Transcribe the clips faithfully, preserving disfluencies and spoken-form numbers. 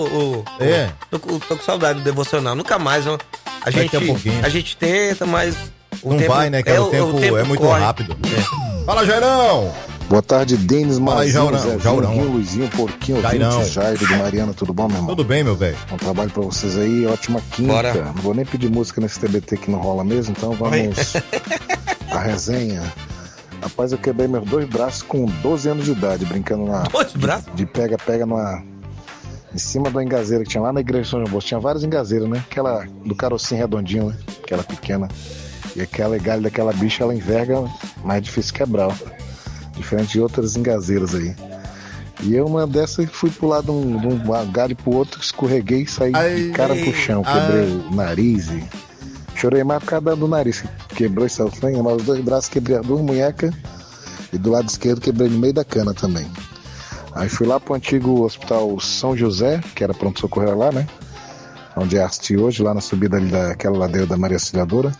o, é. Tô, tô, tô com saudade do devocional. Nunca mais, ó. A gente, a gente tenta, mas... O não tempo, vai, né, cara? É, o, tempo, o tempo é muito corre. rápido. É. Fala, Jairão! Boa tarde, Denis, Marzinho, Jairão, Zé, Jairão. Luizinho, Porquinho, Jairão. Jairo de Mariana, tudo bom, meu irmão? Tudo bem, meu velho. Um trabalho pra vocês aí, ótima quinta. Bora. Não vou nem pedir música nesse T B T que não rola mesmo, então vamos à resenha. Rapaz, eu quebrei meus dois braços com doze anos de idade, brincando na... Dois braços? De pega-pega numa... Em cima da engazeira que tinha lá na igreja de São João Bosco. Tinha várias engazeiras, né? Aquela do carocinho redondinho, né? Aquela pequena. E aquela galha daquela bicha, ela enverga, mais difícil quebrar, ó. Diferente de outras engazeiras aí. E eu, uma dessas, fui pular de um, de um galho pro outro, escorreguei e saí ai, de cara pro chão. Quebrei ai. o nariz e... Chorei mais por causa do nariz. Quebrou e saiu sangue, mas os dois braços quebrei as duas munhecas. E do lado esquerdo quebrei no meio da cana também. Aí fui lá pro antigo hospital São José, que era pronto-socorro lá, né? Onde é a Asti hoje, lá na subida ali daquela ladeira da Maria Auxiliadora.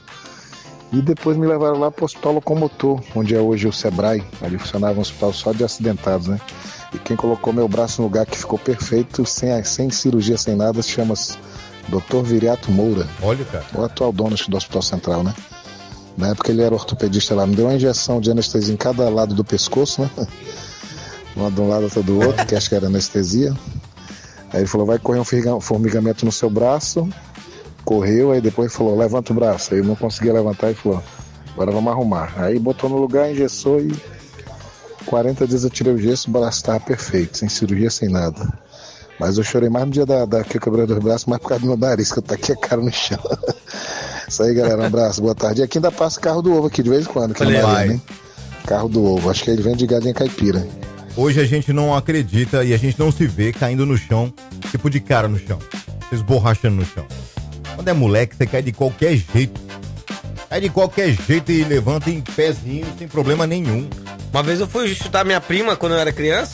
E depois me levaram lá pro Hospital Locomotor, onde é hoje o Sebrae. Ali funcionava um hospital só de acidentados, né? E quem colocou meu braço no lugar que ficou perfeito, sem, sem cirurgia, sem nada, se chama doutor Viriato Moura. Olha, cara. O atual dono do Hospital Central, né? Na época ele era ortopedista lá. Me deu uma injeção de anestesia em cada lado do pescoço, né? Uma de um lado, outra do outro, que acho que era anestesia. Aí ele falou, vai correr um formigamento no seu braço. Correu, aí depois falou, levanta o braço. Aí eu não conseguia levantar e falou, agora vamos arrumar. Aí botou no lugar, engessou e quarenta dias eu tirei o gesso, o braço estava perfeito, sem cirurgia, sem nada. Mas eu chorei mais no dia da, da que eu quebrei os braços, mais por causa do meu nariz, que eu taquei a cara no chão. Isso aí, galera, um abraço, boa tarde. E aqui ainda passa carro do ovo aqui de vez em quando, que é Maria, né? Carro do ovo, acho que ele vem de galinha caipira. Hoje a gente não acredita e a gente não se vê caindo no chão, tipo de cara no chão, se esborrachando no chão. Quando é moleque, você cai de qualquer jeito. Cai de qualquer jeito e levanta em pezinho, sem problema nenhum. Uma vez eu fui chutar minha prima quando eu era criança.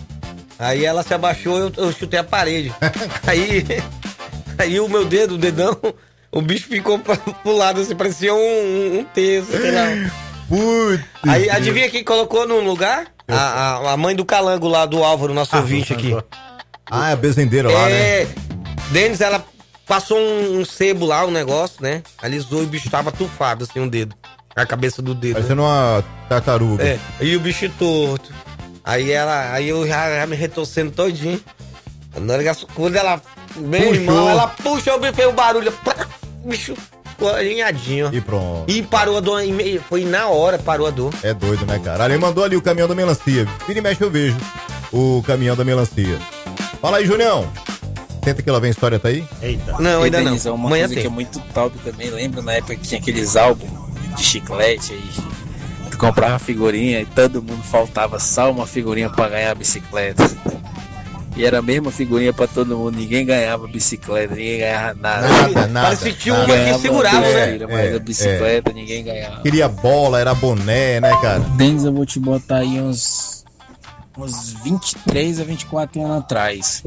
Aí ela se abaixou, eu, eu chutei a parede. Aí, aí o meu dedo, o dedão, o bicho ficou pra, pro lado, assim, parecia um, um, um terço, sei lá. Putz. Aí adivinha quem colocou no lugar? A, a, a mãe do Calango lá, do Álvaro, nosso ah, ouvinte aqui. Ah, é a bezendeira lá, é, né? Denis, ela passou um, um sebo lá, um negócio, né? Alisou e o bicho tava tufado, assim, um dedo. A cabeça do dedo. Parecendo né? uma tartaruga. É, e o bicho torto. Aí ela, aí eu já, já me retorcendo todinho. Quando ela, meu irmão, ela puxou, o bicho fez o barulho. O bicho ficou alinhadinho. E pronto. E parou a dor, foi na hora, parou a dor. É doido, né, cara? Ali mandou ali o caminhão da melancia. Vira e mexe eu vejo o caminhão da melancia. Fala aí, Julião. Senta que lá vem a história, tá aí? Eita. Não, ainda não. É uma Amanhã coisa tem. Que é muito top também. Lembra na época que tinha aqueles álbuns de chiclete aí? Tu comprava figurinha e todo mundo faltava só uma figurinha pra ganhar a bicicleta. E era a mesma figurinha pra todo mundo. Ninguém ganhava bicicleta, ninguém ganhava nada. Nada, nada. Parece que tinha uma que segurava, né? Mas é, a bicicleta é. ninguém ganhava. Queria bola, era boné, né, cara? Denis, eu vou te botar aí uns, uns vinte e três a vinte e quatro anos atrás.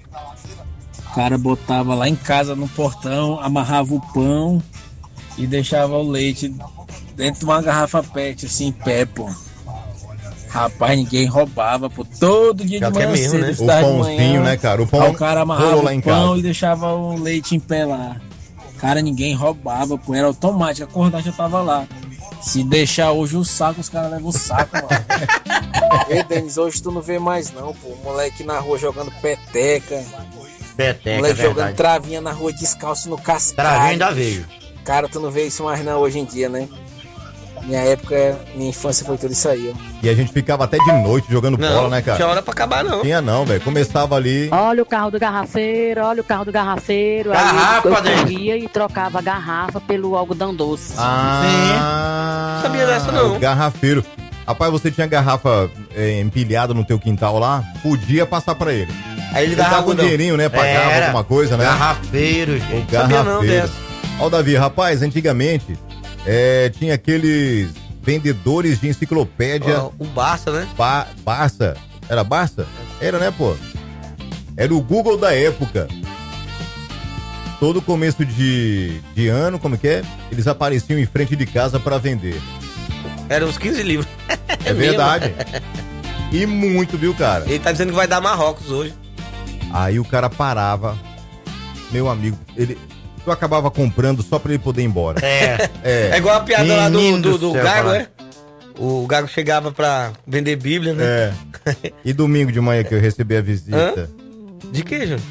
O cara botava lá em casa no portão, amarrava o pão e deixava o leite dentro de uma garrafa pet, assim, em pé, pô. Rapaz, ninguém roubava, pô. Todo dia de manhã é mesmo, cedo, né? O pãozinho, né, cara? O pão o cara amarrava lá em o pão casa. E deixava o leite em pé lá. Cara, ninguém roubava, pô. Era automático, acordar já tava lá. Se deixar hoje o saco, os caras levam o saco, mano. Ei, Denis, hoje tu não vê mais não, pô. O moleque na rua jogando peteca. Peteca, moleque é jogando travinha na rua descalço no cascalho. Travinha ainda veio. Cara, tu não vê isso mais não hoje em dia, né? Minha época, minha infância foi tudo isso aí, ó. E a gente ficava até de noite jogando não, bola, né, cara? Não tinha hora pra acabar, não. Tinha não, velho. Começava ali... Olha o carro do garrafeiro, olha o carro do garrafeiro. Garrafa, aí eu corria e trocava a garrafa pelo algodão doce. Ah, Sim. Sabia dessa, não. Garrafeiro. Rapaz, você tinha garrafa é, empilhada no teu quintal lá, podia passar pra ele. Aí ele, ele dava um dinheirinho, né? Pagava Era. alguma coisa, né? Garrafeiro, gente. O garrafeiro. Sabia não dessa. Ó, Davi, rapaz, antigamente é, tinha aqueles vendedores de enciclopédia. Oh, o Barça, né? Ba- Barça. Era Barça? Era, né, pô? Era o Google da época. Todo começo de, de ano, como que é? Eles apareciam em frente de casa pra vender. Eram uns quinze livros. É verdade. E muito, viu, cara? Ele tá dizendo que vai dar Marrocos hoje. Aí o cara parava, meu amigo, ele... eu acabava comprando só pra ele poder ir embora. É. É, é igual a piada lá do, do, do céu, Gago, cara. né? O Gago chegava pra vender Bíblia, né? É. E domingo de manhã que eu recebi a visita. Hã? De que, Júnior?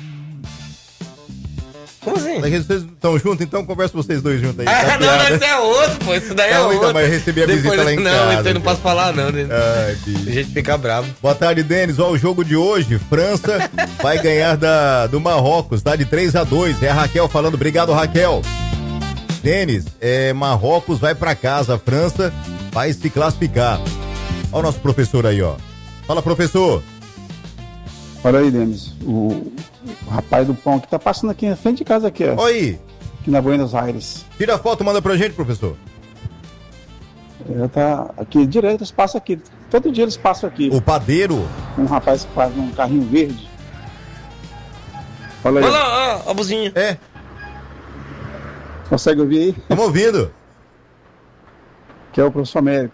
Como assim? Mas vocês estão juntos, então conversa vocês dois juntos aí. Ah, tá não, piada? não, esse é outro, pô. Isso daí é Não, outro. então, mas eu recebi a visita lá em não, casa, Não, eu não cara. posso falar, não. Né? Ai, bicho. A gente fica bravo. Boa tarde, Denis. Ó, o jogo de hoje, França vai ganhar da, do Marrocos, tá? De três a dois. É a Raquel falando. Obrigado, Raquel. Denis, é, Marrocos vai pra casa, França vai se classificar. Ó o nosso professor aí, ó. Fala, professor. Olha aí, Denis, o, o rapaz do pão que tá passando aqui na frente de casa aqui, ó. Oi. Aqui na Buenos Aires. Tira a foto, manda pra gente, professor. Ele tá aqui direto, eles passam aqui. Todo dia eles passam aqui. O padeiro. Um rapaz que faz um carrinho verde. Olha aí. Olha lá, ó, a buzinha. É. Consegue ouvir aí? Estamos ouvindo. Que é o professor Américo.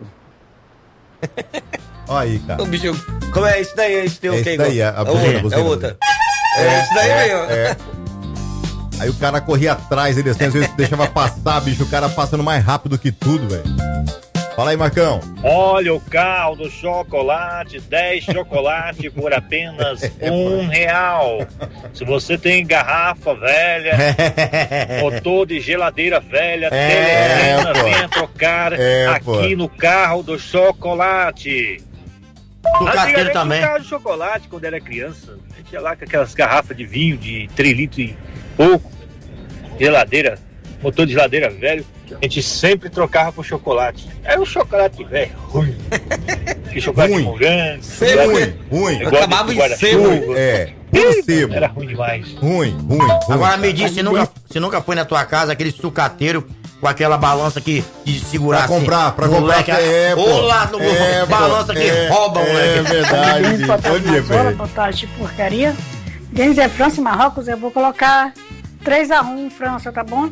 Olha aí, cara. O bicho, como é isso daí? Esse teu É o que? isso daí, a, a é buzina, outra, buzina, é outra. É, isso daí é, mesmo. é. Aí o cara corria atrás, ele assim, às vezes deixava passar, bicho, o cara passando mais rápido que tudo, velho. Fala aí, Marcão. Olha o carro do chocolate, dez chocolate por apenas um real. Se você tem garrafa velha, motor de geladeira velha, É, Telecena, pô. venha trocar É, aqui pô. no carro do chocolate. Sucateiro Antigamente, também. no carro de chocolate, quando era criança, a gente ia lá com aquelas garrafas de vinho de três litros e pouco, geladeira, motor de geladeira velho, a gente sempre trocava por chocolate. Era um chocolate velho, ruim. Que chocolate Ruim. morango, Ruim, ruim. igual Acabava de em guarda-chuva. sebo. É, puro sebo. Era ruim demais. Ruim, ruim, ruim. Agora me diz, você nunca, você nunca foi na tua casa aquele sucateiro com aquela balança que de segurar Pra assim, comprar, pra moleque, comprar, é, pô. Ô, lá no É, pô. balança que É, rouba, é moleque. verdade. Denis, boa tarde, Bom dia, Mazola, velho. boa tarde, porcaria. Denis é França e Marrocos, eu vou colocar três a um França, tá bom?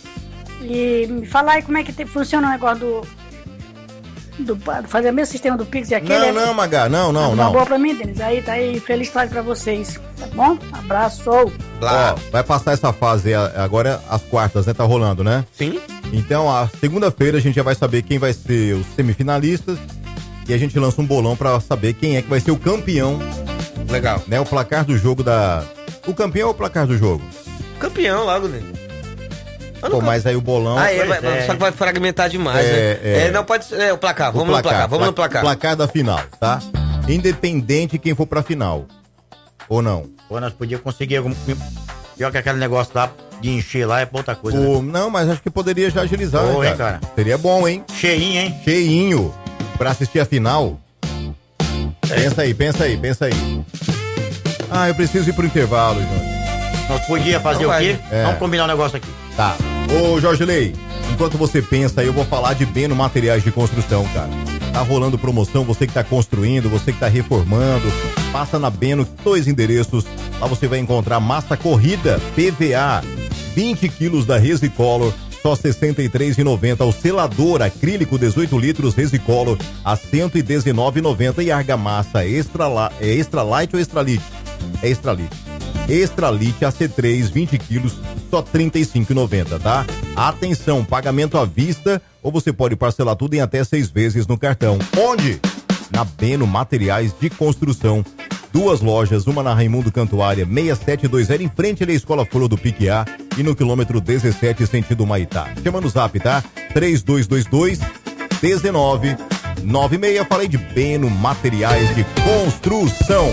E me fala aí como é que tem- funciona o negócio do, do fazer o mesmo sistema do Pix e aquele. Não, é- não, Magá, não, não, Uma não. boa pra mim, Denis. Aí tá aí, feliz tarde pra vocês, tá bom? Abraço. Ó, vai passar essa fase aí, agora as quartas, né? Tá rolando, né? Sim. Então, a segunda-feira a gente já vai saber quem vai ser os semifinalistas e a gente lança um bolão pra saber quem é que vai ser o campeão, Legal. né? O placar do jogo da... O campeão ou o placar do jogo? Campeão logo, né? Eu Pô, nunca- mas aí o bolão... Ah, é, vai- é. só que vai fragmentar demais, É, né? é. É, não pode ser. É, o placar, o vamos no placar, vamos no pla- placar. Placar da final, tá? Independente quem for pra final. Ou não? Pô, nós podíamos conseguir algum... Pior que aquele negócio lá de encher lá é pra outra coisa. né? O- Não, mas acho que poderia já agilizar, Ô, né, hein, cara? cara? Seria bom, hein? Cheinho, hein? Cheinho pra assistir a final. Pensa aí, pensa aí, pensa aí. Ah, eu preciso ir pro intervalo, Júnior. Nós podíamos fazer Não o quê? vai. É. Vamos combinar um negócio aqui. Tá. Ô, Jorge Lei, enquanto você pensa aí, eu vou falar de Beno Materiais de Construção, cara. Tá rolando promoção, você que tá construindo, você que tá reformando, passa na Beno, dois endereços. Lá você vai encontrar massa corrida, P V A, vinte quilos da Resicolor, só sessenta e três reais e noventa centavos. O selador acrílico dezoito litros Resicolor a cento e dezenove reais e noventa centavos. E argamassa extra, la- é extra light ou extra lit? É extra lit. Extra Lit A C três, vinte quilos, só trinta e cinco reais e noventa centavos, tá? Atenção, pagamento à vista ou você pode parcelar tudo em até seis vezes no cartão. Onde? Na Beno Materiais de Construção. Duas lojas, uma na Raimundo Cantuária, seis sete dois zero, em frente à Escola Flor do Piquiá e no quilômetro dezessete, sentido Maitá. Chama no zap, tá? três dois dois dois, um nove nove seis. Falei de Beno Materiais de Construção.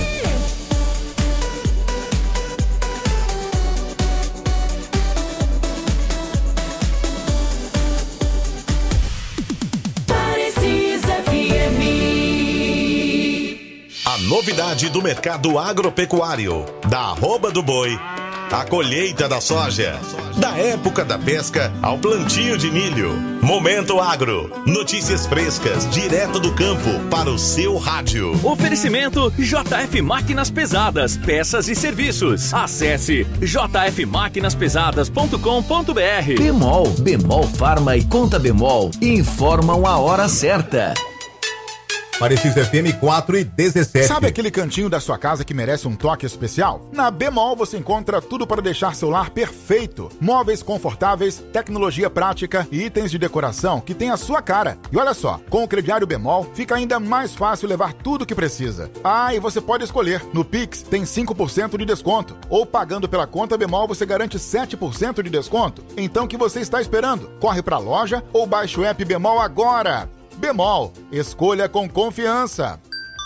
A novidade do mercado agropecuário, da arroba do boi, a colheita da soja, da época da pesca ao plantio de milho. Momento Agro, notícias frescas, direto do campo para o seu rádio. Oferecimento J F Máquinas Pesadas, peças e serviços. Acesse j f máquinas pesadas ponto com ponto b r. Bemol, Bemol Farma e Conta Bemol informam a hora certa. Parecis F M quatro e dezessete. Sabe aquele cantinho da sua casa que merece um toque especial? Na Bemol você encontra tudo para deixar seu lar perfeito. Móveis confortáveis, tecnologia prática e itens de decoração que tem a sua cara. E olha só, com o crediário Bemol fica ainda mais fácil levar tudo que precisa. Ah, e você pode escolher. No Pix tem cinco por cento de desconto. Ou pagando pela conta Bemol você garante sete por cento de desconto. Então o que você está esperando? Corre para a loja ou baixe o app Bemol agora. Bemol, escolha com confiança.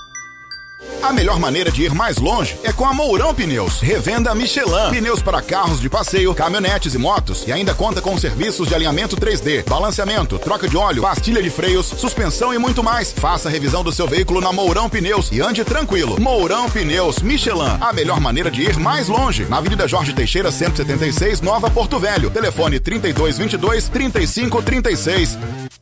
A melhor maneira de ir mais longe é com a Mourão Pneus. Revenda Michelin. Pneus para carros de passeio, caminhonetes e motos. E ainda conta com serviços de alinhamento três D, balanceamento, troca de óleo, pastilha de freios, suspensão e muito mais. Faça a revisão do seu veículo na Mourão Pneus e ande tranquilo. Mourão Pneus Michelin. A melhor maneira de ir mais longe. Na Avenida Jorge Teixeira, cento e setenta e seis, Nova Porto Velho. Telefone trinta e dois, vinte e dois, trinta e cinco, trinta e seis.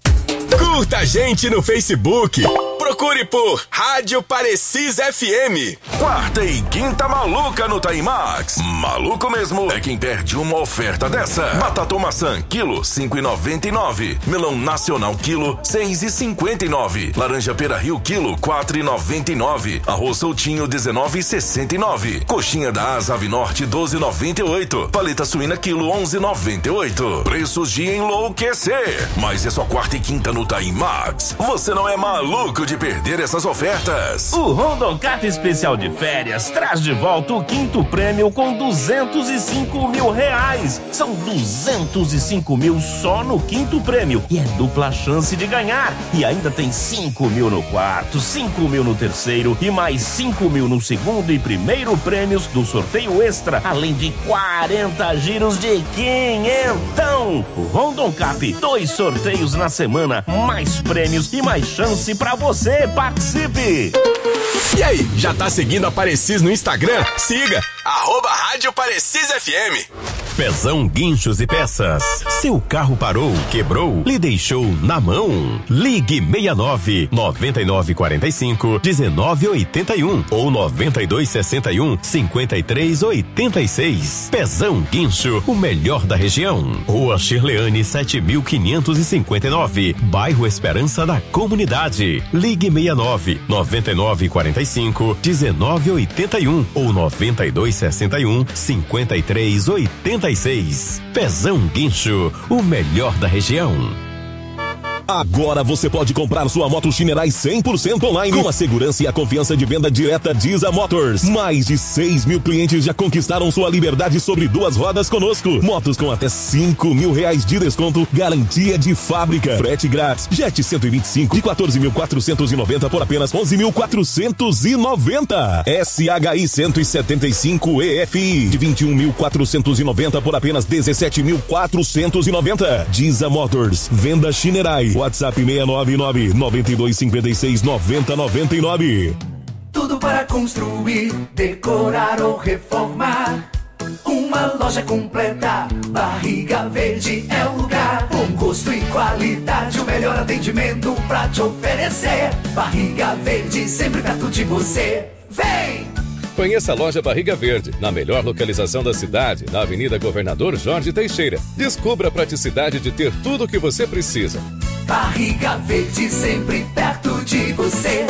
Curta a gente no Facebook. Procure por Rádio Parecis F M. Quarta e quinta maluca no Timax. Maluco mesmo é quem perde uma oferta dessa. Batata ou maçã, quilo cinco e noventa e nove. Melão nacional, quilo seis e cinquenta e nove. Laranja pera Rio, quilo quatro e noventa e nove. Arroz soltinho, dezenove e sessenta e nove. Coxinha da Asa Ave Norte, doze e noventa e oito. Paleta suína, quilo onze e noventa e oito. Preços de enlouquecer. Mas é só quarta e quinta no Timax. Você não é maluco de perder essas ofertas. O Rondon Cap Especial de Férias traz de volta o quinto prêmio com duzentos e cinco mil reais. São duzentos e cinco mil só no quinto prêmio e é dupla chance de ganhar. E ainda tem cinco mil no quarto, cinco mil no terceiro e mais cinco mil no segundo e primeiro prêmios do sorteio extra, além de quarenta giros de quinhentão. O Rondon Cap, dois sorteios na semana, mais prêmios e mais chance pra você. Participe! E aí, já tá seguindo a Parecis no Instagram? Siga! Arroba Rádio Parecis F M. Pezão Guinchos e Peças. Seu carro parou, quebrou, lhe deixou na mão? Ligue seis nove, nove nove quatro cinco, um nove oito um ou nove dois seis um, cinco três oito seis. Pezão Guincho, o melhor da região. Rua Shirleane sete mil quinhentos e cinquenta e nove, bairro Esperança da Comunidade. Ligue seis nove, nove nove quatro cinco, um nove oito um ou nove dois seis um, cinco três oito seis. Pezão Guincho, o melhor da região. Agora você pode comprar sua moto Shinerai cem por cento online com a segurança e a confiança de venda direta Diza Motors. Mais de seis mil clientes já conquistaram sua liberdade sobre duas rodas conosco. Motos com até cinco mil reais de desconto, garantia de fábrica, frete grátis. Jet cento e vinte e cinco de quatorze mil quatrocentos e noventa por apenas onze mil quatrocentos e noventa. S H I cento e setenta e cinco E F I de vinte e um mil quatrocentos e noventa por apenas dezessete mil quatrocentos e noventa. Diza Motors, venda Shinerai. WhatsApp seis nove nove, nove dois cinco seis, nove zero nove nove. Tudo para construir, decorar ou reformar. Uma loja completa, Barriga Verde é o lugar. Bom gosto e qualidade, o melhor atendimento pra te oferecer. Barriga Verde, sempre perto de você. Vem! Conheça a loja Barriga Verde, na melhor localização da cidade, na Avenida Governador Jorge Teixeira. Descubra a praticidade de ter tudo o que você precisa. Barriga Verde, sempre perto de você.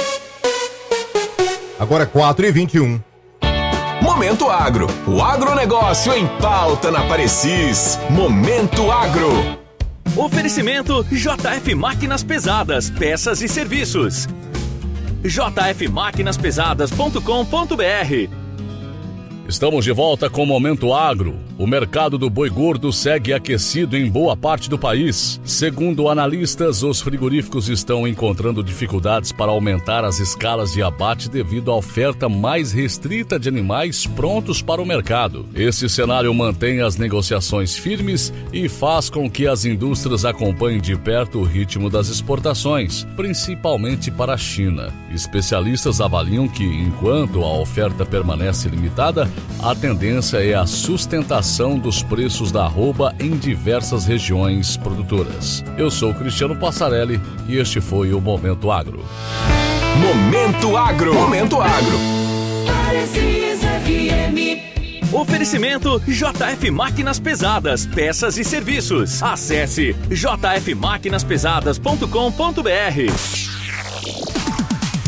Agora quatro e vinte e um. Momento Agro, o agronegócio em pauta na Parecis. Momento Agro. Oferecimento J F Máquinas Pesadas, peças e serviços. j f máquinas pesadas ponto com ponto b r. Estamos de volta com o Momento Agro. O mercado do boi gordo segue aquecido em boa parte do país. Segundo analistas, os frigoríficos estão encontrando dificuldades para aumentar as escalas de abate devido à oferta mais restrita de animais prontos para o mercado. Esse cenário mantém as negociações firmes e faz com que as indústrias acompanhem de perto o ritmo das exportações, principalmente para a China. Especialistas avaliam que, enquanto a oferta permanece limitada, a tendência é a sustentação dos preços da arroba em diversas regiões produtoras. Eu sou Cristiano Passarelli e este foi o Momento Agro. Momento Agro. Momento Agro. Parecis F M. Oferecimento J F Máquinas Pesadas, peças e serviços. Acesse j f máquinas pesadas ponto com ponto b r.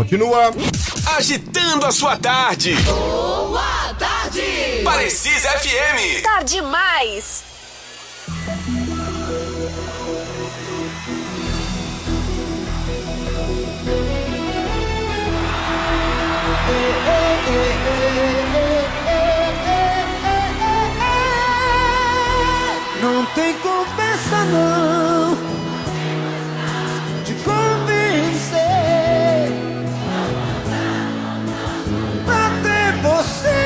Continua. Agitando a sua tarde. Boa tarde. Parecis F M. Tá demais. Não tem conversa não de convencer pra ter você.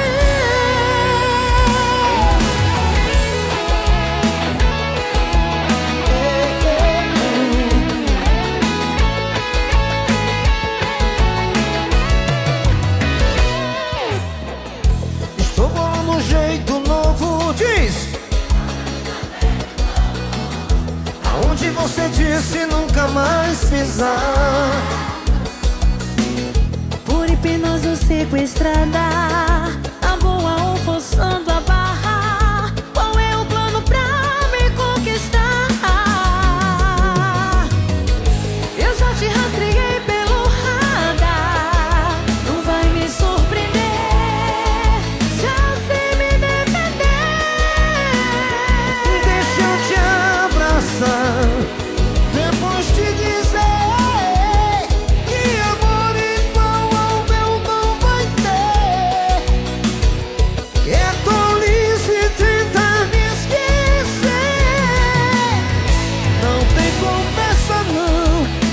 Estou bolando um jeito novo, diz. Aonde você disse nunca mais pisar. Por hipnose sequestrada, a boa ou forçando a barra. Qual é o plano pra me conquistar? Eu já te rastreei pelo radar. Não vai me surpreender, já sei me defender. Deixa eu te abraçar, depois te dizer que amor igual ao meu não vai ter. Que é tolice tentar me esquecer. Não tem conversa não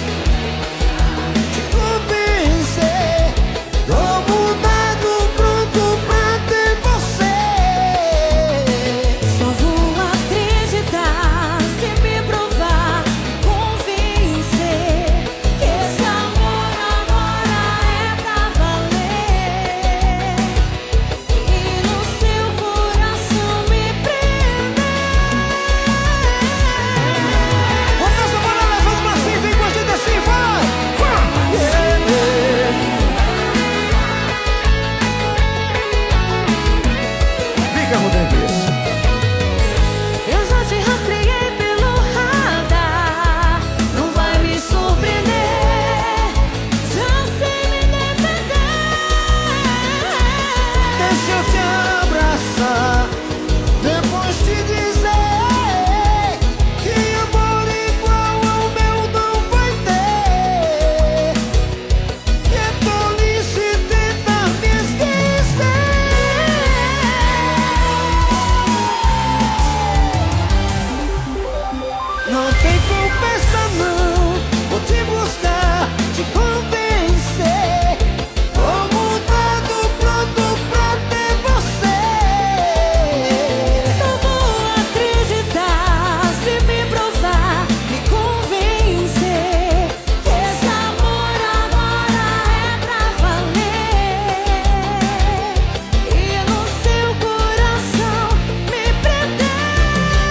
de convencer. Tô mudado, pronto pra ter você. Só vou acreditar se me provar, convencer que esse amor agora é pra valer. E no seu coração me prender. Bota essa bola, levanta pra cima, vem com a gente assim, vai! Fica, Rodrigues. Eu já te rastreei pelo radar. Não vai me surpreender, já sei me defender. Deixa eu te abraçar, depois te dizer que amor igual ao meu não vai ter. Que é tolice tentar me esquecer. Não tem conversa não, vou te buscar, te convencer. Tô mudado, pronto pra ter você. Só vou acreditar se me provar, me convencer que esse amor agora é pra valer. E no seu coração me prender.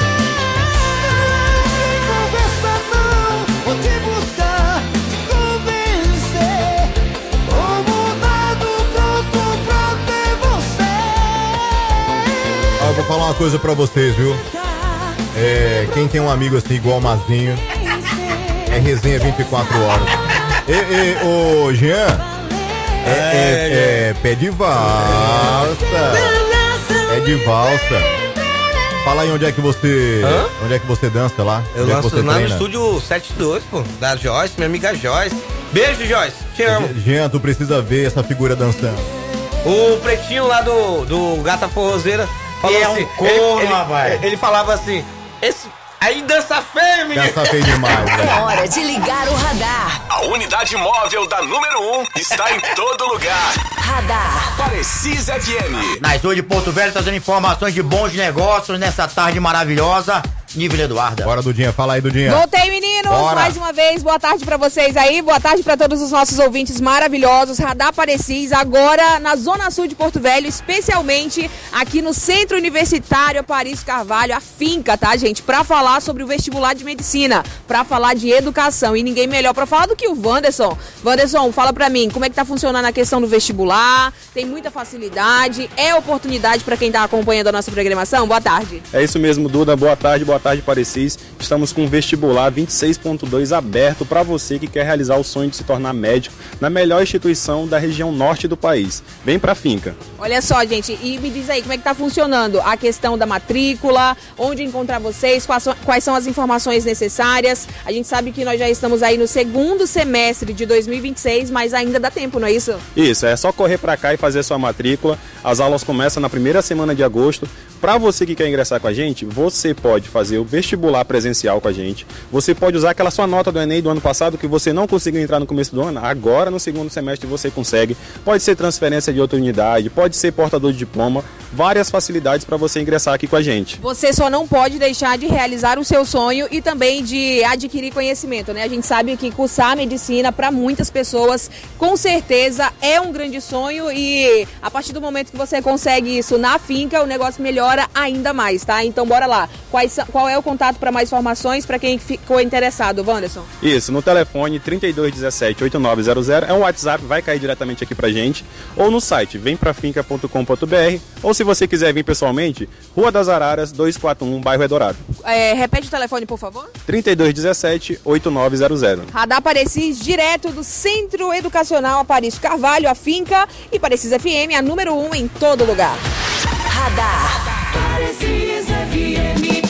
Conversa não, vou te buscar, te convencer. Tô mudado, pronto pra ter você. Ah, eu vou falar uma coisa pra vocês, viu? É, quem tem um amigo assim igual o Mazinho, é resenha vinte e quatro horas. E, e, ô, Jean, é, é, é pé de valsa. É de valsa. Fala aí onde é que você. Hã? Onde é que você dança lá? Eu onde é que lanço você lá no treina? estúdio setenta e dois, pô, da Joyce, minha amiga Joyce. Beijo, Joyce, te amo. Jean, tu precisa ver essa figura dançando. O pretinho lá do, do Gata Forrozeira falou É um assim, corno, ele, rapaz. ele, ele falava assim, esse, aí dança feio, menino. Dança feio demais, velho. É hora de ligar o radar. A unidade móvel da número um está em todo lugar. Radar. Parecis F M. Nas ruas de Porto Velho, trazendo informações de bons negócios nessa tarde maravilhosa. Nível Eduarda. Bora, Dudinha, fala aí, Dudinha. Voltei, meninos, Bora. mais uma vez, boa tarde pra vocês aí, boa tarde pra todos os nossos ouvintes maravilhosos, Radar Parecis, agora na Zona Sul de Porto Velho, especialmente aqui no Centro Universitário Aparício Carvalho, a finca, tá, gente, pra falar sobre o vestibular de medicina, pra falar de educação, e ninguém melhor pra falar do que o Wanderson. Wanderson, fala pra mim, como é que tá funcionando a questão do vestibular, tem muita facilidade, é oportunidade pra quem tá acompanhando a nossa programação? Boa tarde. É isso mesmo, Duda, boa tarde, boa tarde, Parecis. Estamos com o vestibular vinte e seis três ponto dois aberto para você que quer realizar o sonho de se tornar médico na melhor instituição da região norte do país. Vem pra finca. Olha só, gente, e me diz aí como é que tá funcionando a questão da matrícula, onde encontrar vocês, quais são, quais são as informações necessárias. A gente sabe que nós já estamos aí no segundo semestre de dois mil e vinte e seis, mas ainda dá tempo, não é isso? Isso, é só correr pra cá e fazer sua matrícula. As aulas começam na primeira semana de agosto. Para você que quer ingressar com a gente, você pode fazer o vestibular presencial com a gente. Você pode usar aquela sua nota do Enem do ano passado que você não conseguiu entrar no começo do ano. Agora, no segundo semestre, você consegue. Pode ser transferência de outra unidade, pode ser portador de diploma. Várias facilidades para você ingressar aqui com a gente. Você só não pode deixar de realizar o seu sonho e também de adquirir conhecimento, né? A gente sabe que cursar medicina para muitas pessoas, com certeza, é um grande sonho e a partir do momento que você consegue isso na finca, o negócio melhora ainda mais, tá? Então bora lá. Quais, qual é o contato para mais informações para quem ficou interessado, Wanderson? Isso, no telefone trinta e dois dezessete, oitenta e nove zero zero, é um WhatsApp, vai cair diretamente aqui pra gente, ou no site vem pra finca ponto com ponto br, ou se você quiser vir pessoalmente, Rua das Araras, duzentos e quarenta e um, bairro Eldorado. É, repete o telefone, por favor. trinta e dois dezessete, oitenta e nove zero zero. Radar Parecis, direto do Centro Educacional Aparício Carvalho, a finca, e Parecis F M, a número um em todo lugar. Radar. Parecis F M.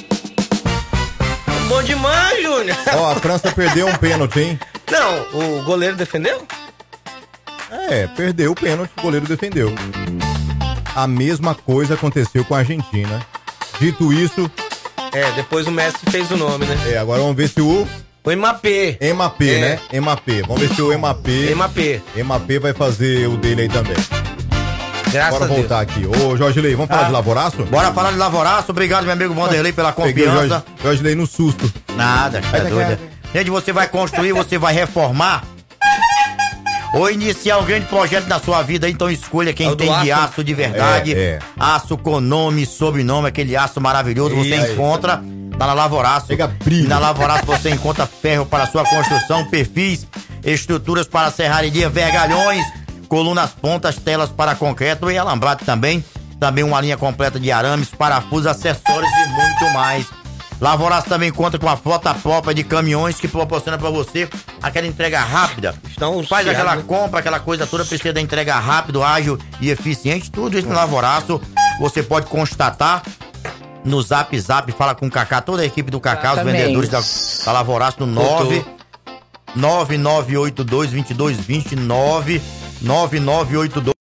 Bom demais, Júnior. Ó, a França perdeu um pênalti, hein? Não, o goleiro defendeu? É, perdeu o pênalti, o goleiro defendeu. A mesma coisa aconteceu com a Argentina. Dito isso... É, depois o Messi fez o nome, né? É, agora vamos ver se o... O Mbappé. Mbappé, é. né? Mbappé. Vamos ver se o Mbappé... Mbappé. Mbappé vai fazer o dele aí também. Graças Bora voltar aqui. Ô, Jorge Lei, vamos falar Ah, de Lavoraço? Bora falar de Lavoraço. Obrigado, meu amigo Vanderlei, pela Peguei o confiança. Jorge, Jorge Lei no susto. Nada, tá doido. Gente, você vai construir, você vai reformar ou iniciar um grande projeto na sua vida, então escolha quem É tem de aço. aço de verdade. É, é. Aço com nome e sobrenome, aquele aço maravilhoso. Você Isso. encontra tá na Lavoraço. Pega brilho. E na Lavoraço você encontra ferro para sua construção, perfis, estruturas para serraria, vergalhões, colunas pontas, telas para concreto e alambrado também. Também uma linha completa de arames, parafusos, acessórios e muito mais. Lavoraço também conta com uma frota própria de caminhões que proporciona para você aquela entrega rápida. Estão Faz chiados. aquela compra, aquela coisa toda, precisa da entrega rápido, ágil e eficiente. Tudo isso no Lavoraço você pode constatar no Zap Zap. Fala com o Cacá, toda a equipe do Cacá, os Exatamente. vendedores da, da Lavoraço no nove nove nove oito dois, dois dois dois zero, nove nove nove oito dois.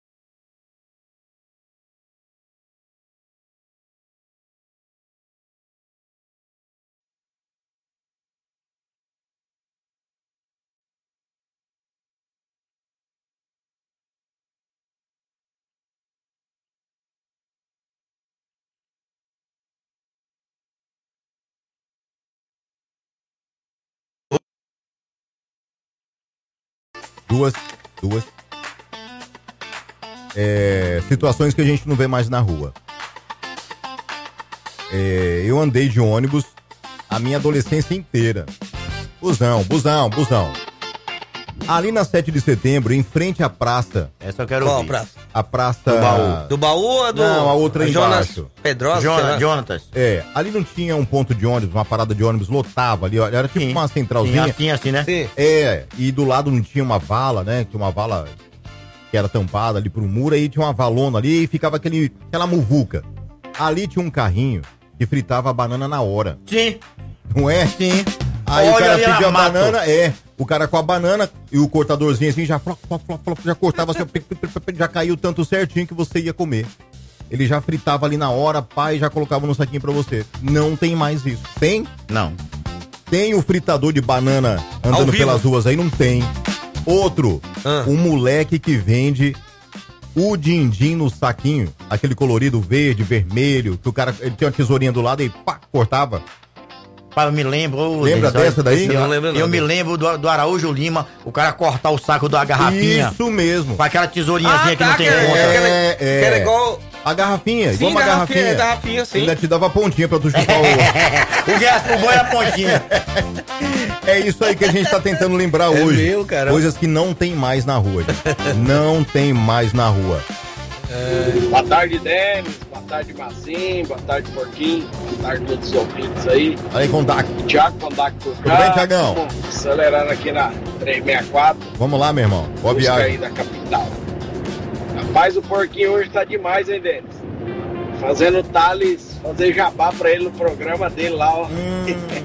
Duas, duas. É, situações que a gente não vê mais na rua. É, eu andei de ônibus a minha adolescência inteira. Busão, busão, busão. Ali na sete de setembro, em frente à praça. Essa eu quero Qual ouvir. praça? A praça... Do Baú. Do Baú ou do... Não, a outra a Jonas embaixo. Pedrosa? sei lá. Jonas, Jonatas. É, ali não tinha um ponto de ônibus, uma parada de ônibus, lotava ali, ó, era tipo Sim. uma centralzinha. Tinha, tinha assim, né? Sim. É, e do lado não tinha uma vala, né? Tinha uma vala que era tampada ali por um muro, aí tinha uma valona ali e ficava aquele, aquela muvuca. Ali tinha um carrinho que fritava a banana na hora. Sim. Não é? Sim. Aí Olha o cara ali pedia a a mato. banana, é. O cara com a banana e o cortadorzinho assim já flop, flop, flop, flop, já cortava, assim, já caiu tanto certinho que você ia comer. Ele já fritava ali na hora, pai, e já colocava no saquinho pra você. Não tem mais isso. Tem? Não. Tem o fritador de banana Ao andando vivo. pelas ruas aí? Não tem. Outro, Ah. um moleque que vende o din-din no saquinho, aquele colorido verde, vermelho, que o cara, ele tinha uma tesourinha do lado e pá, cortava. Pai, eu me lembro. ô, Lembra Denis, dessa daí? Eu, Eu não lembro, não. eu me lembro do, do Araújo Lima, o cara cortar o saco da garrafinha. Isso mesmo. Com aquela tesourinhazinha Ah, que tá, não tem que era- ponta. aquela- É, que era é. igual... A garrafinha, igual Sim, uma garrafinha, garrafinha. garrafinha, sim. Ainda te dava pontinha pra tu chupar o... O gato, o boi é a pontinha. É isso aí que a gente tá tentando lembrar hoje. meu, cara. Coisas que não tem mais na rua, gente. Não tem mais na rua. Boa tarde, Denis. Boa tarde, Massim. Boa tarde, Porquinho. Boa tarde, todos os ouvintes aí. Aí, Condac. Thiago Condac por cá. Tudo bem, Thiagão? Vamos acelerando aqui na trezentos e sessenta e quatro. Vamos lá, meu irmão. Boa Busca viagem. aí da capital. Rapaz, o Porquinho hoje tá demais, hein, Denis? Fazendo o Thales fazer jabá pra ele no programa dele lá, ó. Hum.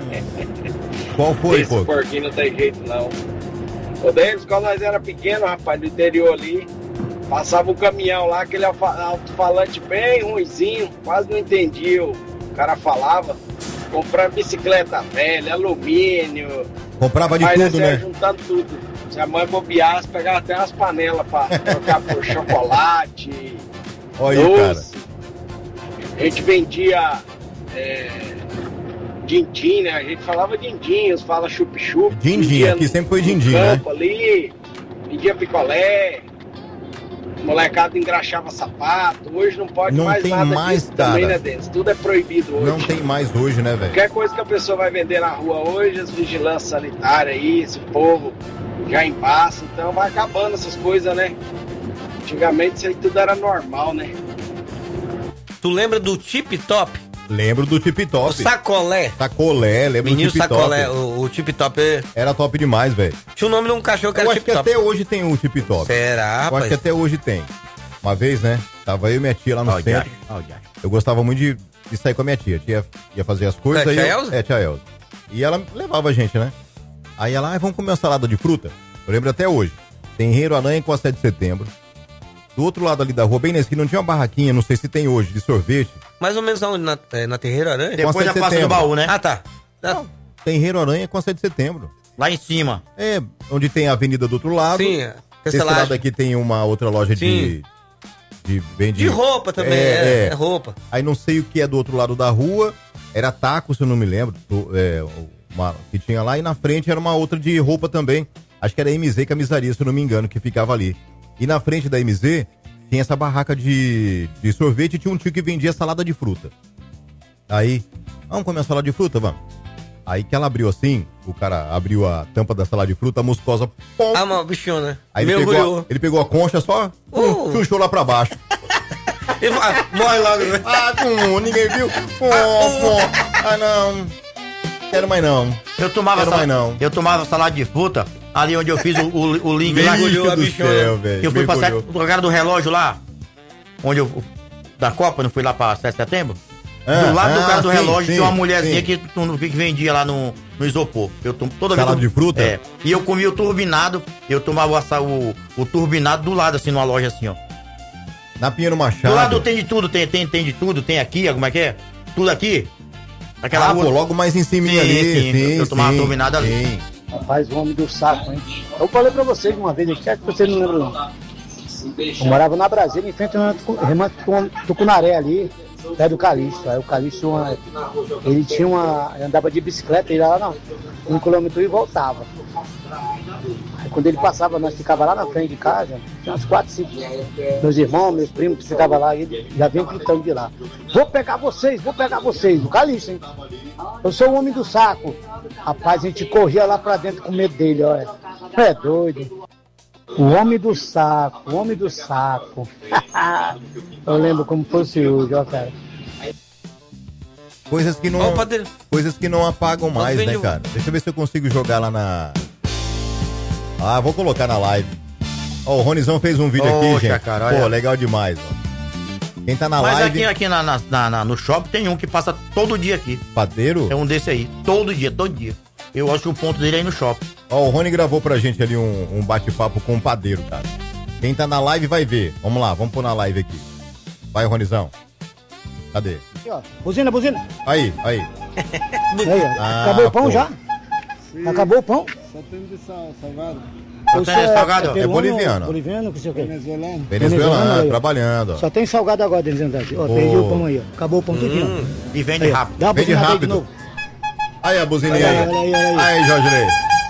Qual foi, Esse pô? Porquinho não tem jeito, não. Ô, Denis, quando nós era pequeno, rapaz, do interior ali, passava um caminhão lá, aquele alfa- alto-falante bem ruinzinho, quase não entendia o que o cara falava. Comprando bicicleta velha, alumínio. Comprava de Rapaz, tudo, nós ia né? juntando tudo. Se a mãe bobeasse, pegava até umas panelas pra trocar por chocolate, Olha aí, cara. doce. A gente vendia é, din-din, né? A gente falava din-din, os fala chup-chup. Din-din, vendia aqui no- sempre foi no din-din, né? campo ali, vendia picolé, molecada engraxava sapato. Hoje não pode Não mais tem nada mais, disso também, cara. né, Denis? Tudo é proibido hoje. Não tem mais hoje, né, velho? Qualquer coisa que a pessoa vai vender na rua hoje, as vigilâncias sanitárias aí, esse povo já embaça, então vai acabando essas coisas, né? Antigamente isso aí tudo era normal, né? Tu lembra do Tip Top? Lembro do Tip Top. O sacolé. Sacolé, lembro Menino do Tip sacolé, Top. o, o Tip Top é... Era top demais, velho. Tinha o nome de um cachorro que Eu era acho Tip que Top. até hoje tem o Tip Top. Será, Eu acho rapaz? que até hoje tem. Uma vez, né? Tava eu e minha tia lá no Ó, centro. Jack, ó, Jack. Eu gostava muito de, de sair com a minha tia. Tia ia fazer as coisas. É, aí tia eu- Elza? É, tia Elza. E ela levava a gente, né? Aí ela, ah, vamos comer uma salada de fruta? Eu lembro até hoje. Tem Enredo Aranha com a sete de setembro. Do outro lado ali da rua, bem nesse que não tinha uma barraquinha, não sei se tem hoje, de sorvete. Mais ou menos onde? Na, é, na Terreira Aranha? Com a Depois sete da de Praça do setembro. Baú, né? Ah, tá. Não, tem Enredo Aranha com a sete de setembro. Lá em cima. É, onde tem a avenida do outro lado. Sim, Desse tecelagem. lado aqui tem uma outra loja de... De, vende- De roupa também, é, é roupa. Aí não sei o que é do outro lado da rua. Era taco, se eu não me lembro. do- é, uma, que tinha lá. E na frente era uma outra de roupa também. Acho que era M Z Camisaria, se eu não me engano, que ficava ali. E na frente da M Z tinha essa barraca de, de sorvete e tinha um tio que vendia salada de fruta. Aí, vamos comer a salada de fruta? Vamos. Aí que ela abriu assim, o cara abriu a tampa da salada de fruta, a muscosa. Pom. Ah, mas bichinho, né? Aí ele Mergulhou. pegou, a, ele pegou a concha só, Uh. chuchou lá pra baixo. E vai, morre logo, né? Ah, pum, ninguém viu? Pum, pum. Ah, não. Quero mais não. Eu tomava, Quero sal- mais não. eu tomava salada de fruta, ali onde eu fiz o, o, o link lá. Mergulhou a bichona. Céu, velho, eu fui pra mergulhou. sete, o cara do relógio lá, onde eu, da Copa, não fui lá pra sete de setembro? Ah, do lado do ah, cara do sim, relógio sim, tinha uma mulherzinha sim. que, tu- que vendia lá no, no isopor. Eu tomo toda Salada vez. de fruta? É. E eu comia o turbinado, eu tomava o, assa- o, o turbinado do lado, assim, numa loja assim, ó. Na Pinheiro Do Machado. lado tem de tudo, tem, tem, tem de tudo, tem aqui, como é que é? Tudo aqui. Aquela Ah, rua. pô, logo mais em cima Sim, ali. sim, Sim, eu tomava sim, turbinado ali. sim. Rapaz, o homem do saco, hein? Eu falei pra vocês uma vez aqui, acho que vocês não lembram não. Eu morava na Brasília, em frente ao Remanso Tucunaré ali, perto do Calixto. Aí o Calixto, uma- ele tinha uma. Ele andava de bicicleta, ele ia lá não, um quilômetro e voltava. Aí quando ele passava, nós ficava lá na frente de casa, tinha uns quatro, cinco. Meus irmãos, meus primos que ficavam lá, e ele já vinha gritando de lá. Vou pegar vocês, vou pegar vocês, o Calixto, hein? Eu sou o homem do saco. Rapaz, a gente corria lá pra dentro com medo dele, olha. É doido. O homem do saco, o homem do saco. Eu lembro como fosse hoje, ó, cara. Coisas que não, Ó, padre. coisas que não apagam mais, vem né, de- cara? Deixa eu ver se eu consigo jogar lá na... Ah, vou colocar na live. Ó, o Ronizão fez um vídeo aqui, Poxa, gente. cara, Pô, olha. legal demais, ó. Quem tá na Mas live... aqui, aqui na, na, na- na- no shopping tem um que passa todo dia aqui. Padeiro? É um desse aí. Todo dia, todo dia. Eu acho que o ponto dele é aí no shopping. Ó, o Rony gravou pra gente ali um, um bate-papo com o padeiro, cara. Quem tá na live vai ver. Vamos lá, vamos pôr na live aqui. Vai, Ronizão. Cadê? Aqui, ó. Buzina, buzina. Aí, aí. Aí, ó. Ah, Acabou o pão pô. já? Acabou o pão? Só tem de sal, salgado. Você é, É peruano, boliviano. Boliviano, que sei o quê. Venezuelano. Venezuelano, aí, ó. trabalhando, ó. Só tem salgado agora, Denis Andrade. Ó, Boa. perdi o pão aí, ó. Acabou o pão tudinho. E vende Aí, ó. rápido. Dá uma Vende buzinada aí de rápido. novo. Aí a buzininha Olha aí. aí, olha aí, olha aí. Aí, Jorge Lei.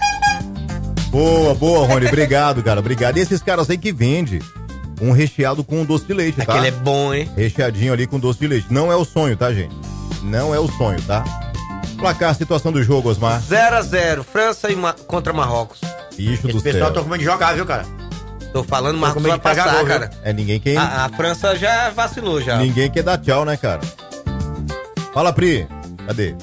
Boa, boa, Rony. Obrigado, cara. Obrigado. E esses caras aí que vende um recheado com doce de leite, tá? Aquele é bom, hein? Recheadinho ali com doce de leite. Não é o sonho, tá, gente? Não é o sonho, tá? Placar, situação do jogo, Osmar. zero a zero, França e Ma- contra Marrocos. Bicho do Esse pessoal céu. tá com medo de jogar, viu, cara? Tô falando, Marcos vai pegar passar, gol, cara. viu? É, ninguém quer... A, a França já vacilou, já. Ninguém quer dar tchau, né, cara? Fala, Pri. Cadê?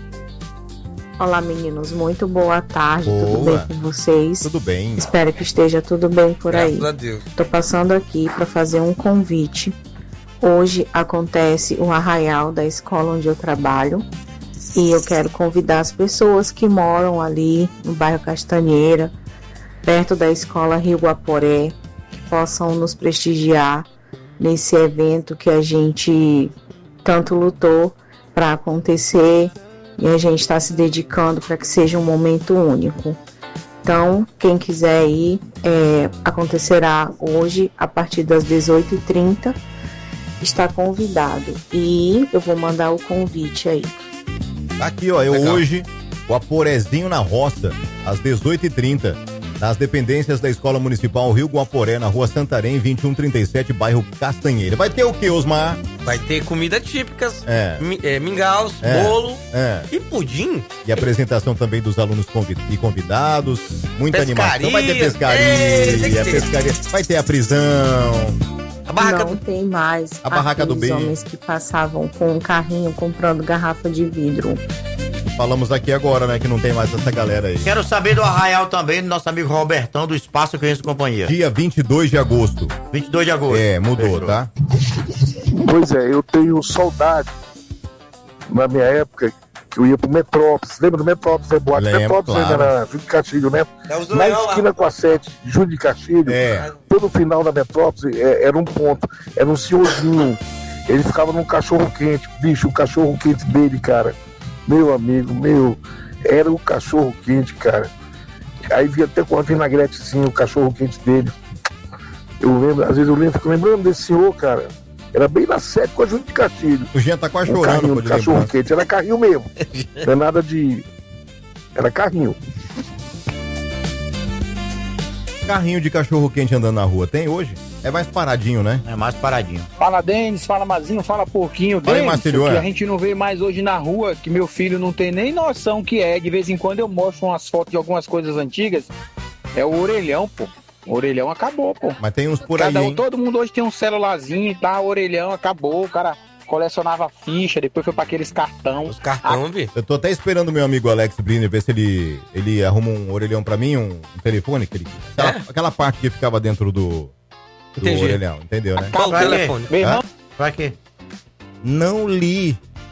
Olá, meninos. Muito boa tarde. Boa. Tudo bem com vocês? Tudo bem. Espero que esteja tudo bem por aí. Graças a Deus. Tô passando aqui para fazer um convite. Hoje acontece o arraial da escola onde eu trabalho e eu quero convidar as pessoas que moram ali no bairro Castanheira, perto da escola Rio Guaporé, que possam nos prestigiar nesse evento que a gente tanto lutou para acontecer e a gente está se dedicando para que seja um momento único. Então, quem quiser ir, é, acontecerá hoje a partir das dezoito e trinta, está convidado. E eu vou mandar o convite aí. Aqui, ó, é Legal. hoje, o Aporezinho na Roça, às dezoito e trinta, nas dependências da Escola Municipal Rio Guaporé, na rua Santarém, vinte e um trinta e sete, bairro Castanheira. Vai ter o que, Osmar? Vai ter comida típicas, É. mi- é, mingaus, É. bolo É. e pudim. E apresentação também dos alunos convi- e convidados. Muita Pescaria. animação. Vai ter pescaria, É, tem que ter. pescaria. Vai ter a prisão. A barraca Não tem mais A barraca do aqueles bem. homens que passavam com um carrinho comprando garrafa de vidro. Falamos aqui agora, né, que não tem mais essa galera aí. Quero saber do arraial também do nosso amigo Robertão, do Espaço Criança e Companhia. Dia vinte e dois de agosto. vinte e dois de agosto. É, mudou, Fechou. tá? Pois é, eu tenho saudade na minha época que eu ia pro Metrópolis. Lembra do Metrópolis, né, Boate? Lembro, Metrópolis claro. ainda era Júlio de Castilho, né? É os do Na Leão lá. esquina com a sete, Júlio de Castilho, É. todo final da Metrópolis é, era um ponto. Era um senhorzinho. Ele ficava num cachorro quente. Bicho, o cachorro quente dele, cara. Meu amigo, meu. Era o cachorro quente, cara. Aí via até com uma vinagretezinha o cachorro quente dele. Eu lembro, às vezes eu lembro, fico lembrando desse senhor, cara. Era bem na sete com a Júlio de Castilho. O Jean tá quase Um chorando, carrinho pô, de de cachorro lembrança. quente. Era carrinho mesmo. Não é nada de. Era carrinho. Carrinho de cachorro quente andando na rua. Tem hoje? É mais paradinho, né? É mais paradinho. Fala Denis, fala Mazinho, fala Porquinho. Fala aí, Denis, Marcelo, o que é. a gente não vê mais hoje na rua, que meu filho não tem nem noção que é. De vez em quando eu mostro umas fotos de algumas coisas antigas. É o orelhão, pô. O orelhão acabou, pô. Mas tem uns por aí, Cada um, hein? todo mundo hoje tem um celularzinho, tá? O orelhão acabou, o cara colecionava ficha, depois foi pra aqueles cartão. Os cartão, vi? Eu tô até esperando o meu amigo Alex Briner ver se ele, ele arruma um orelhão pra mim, um, um telefone. Que ele, aquela, aquela parte que ficava dentro do, do Entendi. orelhão, entendeu, né? Qual o telefone? Meu irmão? Hã? Pra quê? Não li.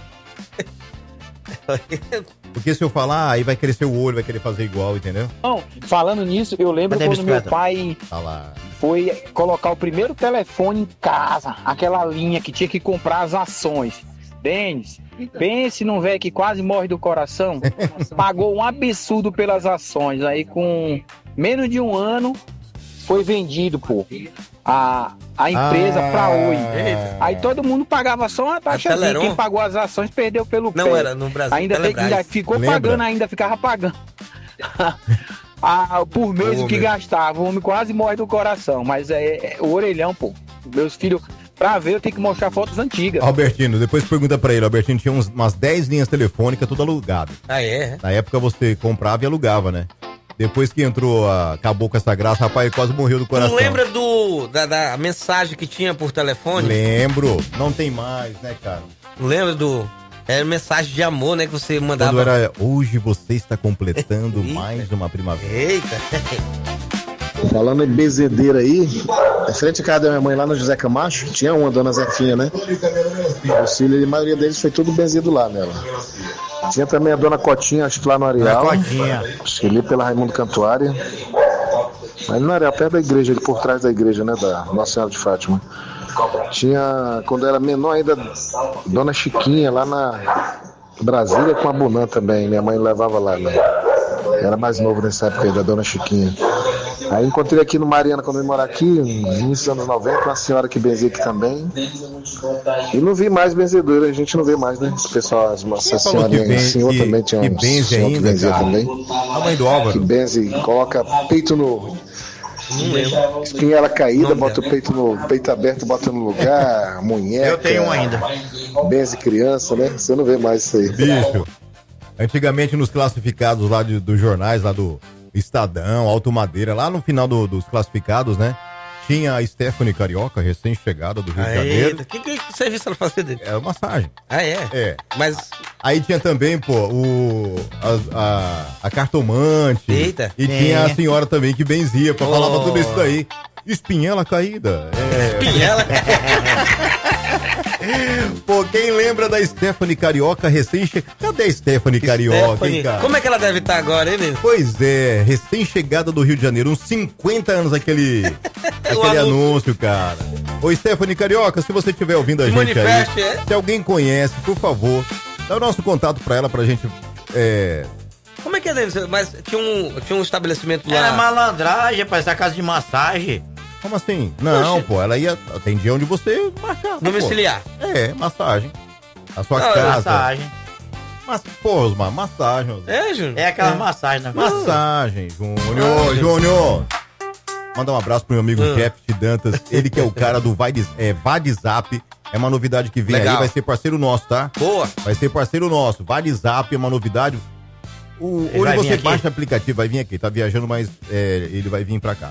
Porque se eu falar, aí vai crescer o olho, vai querer fazer igual, entendeu? Não, falando nisso, eu lembro Cadê a quando meu bicicleta? pai Tá lá. foi colocar o primeiro telefone em casa, aquela linha que tinha que comprar as ações. Denis, pense num velho que quase morre do coração, pagou um absurdo pelas ações, aí com menos de um ano foi vendido, pô, a, a empresa Ah, pra Oi. eita. Aí todo mundo pagava só uma taxazinha, Teleron? quem pagou as ações perdeu pelo Não, pé. era no Brasil, Ainda, tem, Telebrás. ainda ficou Lembra? pagando, ainda ficava pagando. Ah, por mês Ô, o que meu. gastava, o homem quase morre do coração, mas é, é o orelhão, pô. Meus filhos, pra ver, eu tenho que mostrar fotos antigas. Albertino, depois pergunta pra ele. Albertino tinha uns, umas dez linhas telefônicas, tudo alugado. Ah, é? Na época você comprava e alugava, né? Depois que entrou, a- acabou com essa graça, rapaz, ele quase morreu do Tu coração. lembra do, da, da mensagem que tinha por telefone? Lembro. Não tem mais, né, cara? Lembra do... Era mensagem de amor, né? Que você mandava... Quando era hoje você está completando mais uma primavera. Eita. Falando em benzedeira aí, em frente à casa da minha mãe lá no José Camacho, tinha uma dona Zefinha, né? Os filhos, a maioria deles foi tudo benzido lá nela. Tinha também a dona Cotinha, acho que lá no Areal. Dona Cotinha. Acho que ali pela Raimundo Cantuária. Mas no Areal, perto da igreja, ali por trás da igreja, né? Da Nossa Senhora de Fátima. Tinha, quando era menor ainda, dona Chiquinha lá na Brasília com a Bunã também. Minha mãe levava lá, né? Era mais novo nessa época aí, da dona Chiquinha. Aí encontrei aqui no Mariana, quando eu ia morar aqui, nos inícios dos anos noventa, uma senhora que benzia aqui também. E não vi mais benzedora, a gente não vê mais, né? O pessoal, as nossas Quem falou que senhorinhas, ben- senhor que- também tinha que um benze senhor que ainda, benzia cara? também. A mãe do Álvaro. Que benze, coloca peito no... Espinhela caída, bota o peito no peito aberto, bota no lugar, munheca. Eu tenho um ainda. Benze criança, né? Você não vê mais isso aí. Bicho, antigamente nos classificados lá de- dos jornais, lá do Estadão, Alto Madeira, lá no final do- dos classificados, né? tinha a Stephanie Carioca, recém-chegada do Rio de Janeiro. Que, que, que serviço ela fazia dele? É massagem. Ah, é? É. Mas... Aí tinha também, pô, o, a, a, a cartomante. Eita. E É. tinha a senhora também que benzia pra Oh. falar pra tudo isso daí. Espinhela caída. É. Espinhela? Pô, quem lembra da Stephanie Carioca recém-chegada? Cadê a Stephanie Carioca, Stephanie, hein, cara? como é que ela deve estar agora, hein, menino? Pois é, recém-chegada do Rio de Janeiro, uns cinquenta anos aquele, aquele anúncio, cara. Ô, Stephanie Carioca, se você estiver ouvindo a Se gente manifeste, aí, é? se alguém conhece, por favor, dá o nosso contato pra ela, pra gente... É... Como é que é, Denis? Mas tinha um, tinha um estabelecimento lá... Era malandragem, rapaz, essa casa de massagem. Como assim? Não, pô, ela ia... Tem dia onde você marcava. Domiciliar. Pô. É, massagem. A sua Não, casa. massagem. Mas, pô, Osmar, massagem. Osmar. É, Júnior? É aquela massagem, né? Massagem, Júnior. Júnior. Manda um abraço pro meu amigo Hum. Jeff Dantas. Ele que é o cara do Vai, é, WhatsApp. É uma novidade que vem Legal. aí. Vai ser parceiro nosso, tá? Boa. Vai ser parceiro nosso. WhatsApp é uma novidade. O, Ele onde vai vir você aqui? baixa o aplicativo, vai vir aqui. Tá viajando, mas é, ele vai vir pra cá.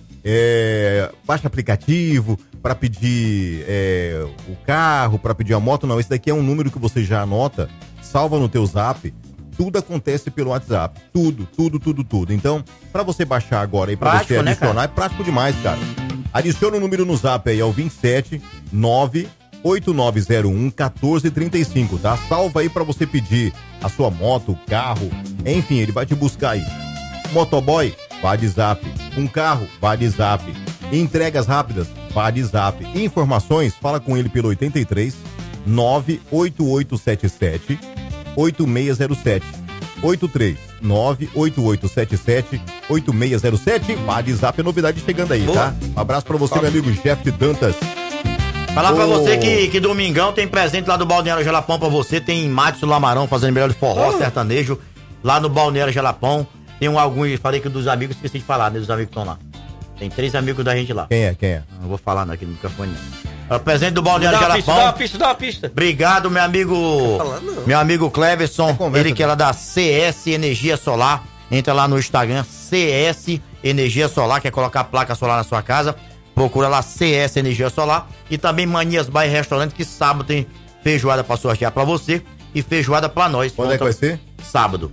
É, baixa aplicativo para pedir é, o carro, para pedir a moto. Não, esse daqui é um número que você já anota, salva no teu zap. Tudo acontece pelo WhatsApp. Tudo, tudo, tudo, tudo. Então, para você baixar agora e para Prático, você né, adicionar, cara? é prático demais, cara. Adiciona o número no zap aí, é o vinte e sete nove oito nove zero um um quatro três cinco, tá? Salva aí para você pedir a sua moto, carro, enfim, ele vai te buscar aí. Motoboy, WhatsApp. Um carro, WhatsApp. Entregas rápidas, WhatsApp. Informações, fala com ele pelo oitenta e três nove oito oito sete sete oito seis zero sete. oitenta e três nove oito oito sete sete oito seis zero sete. WhatsApp é novidade chegando aí, Boa. tá? Um abraço pra você, meu amigo Jeff Dantas. Falar pra Ô. você que, que domingão tem presente lá do Balneário Jalapão pra você. Tem Márcio Lamarão fazendo melhor de forró, sertanejo, lá no Balneário Jalapão. Tem um, alguns, falei que dos amigos, esqueci de falar, né? Dos amigos que estão lá. Tem três amigos da gente lá. Quem é? Quem é? Não vou falar não, aqui no microfone não. É o presente do Balneário Dá uma pista, Jalapão. dá uma pista, dá uma pista. Obrigado, meu amigo. falando? Meu amigo Cleverson, conversa, ele que é lá da C S Energia Solar. Entra lá no Instagram, C S Energia Solar, quer colocar placa solar na sua casa. Procura lá C S Energia Solar. E também Manias Bar e Restaurante, que sábado tem feijoada pra sortear pra você e feijoada pra nós. Quando é que vai ser? Sábado.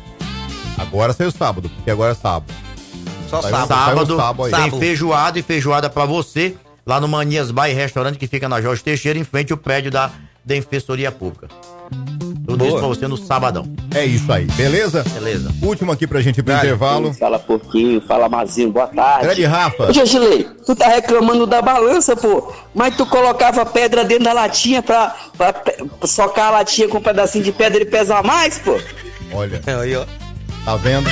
Agora saiu sábado, porque agora é sábado. Só Saiu- sábado. saiu Sábado, sábado aí. tem Sábado. feijoada e feijoada pra você lá no Manias Bar e Restaurante, que fica na Jorge Teixeira, em frente ao prédio da Defensoria Pública. Tudo Boa. isso pra você no sabadão. É isso aí, beleza? Beleza. Último aqui pra gente ir pro intervalo. Fala Porquinho, fala Mazinho, boa tarde. Grande Rafa. Ô, Gegilei, tu tá reclamando da balança, pô, mas tu colocava pedra dentro da latinha pra, pra, pra socar a latinha com um pedacinho de pedra e pesar mais, pô? Olha, É, aí, ó. tá vendo?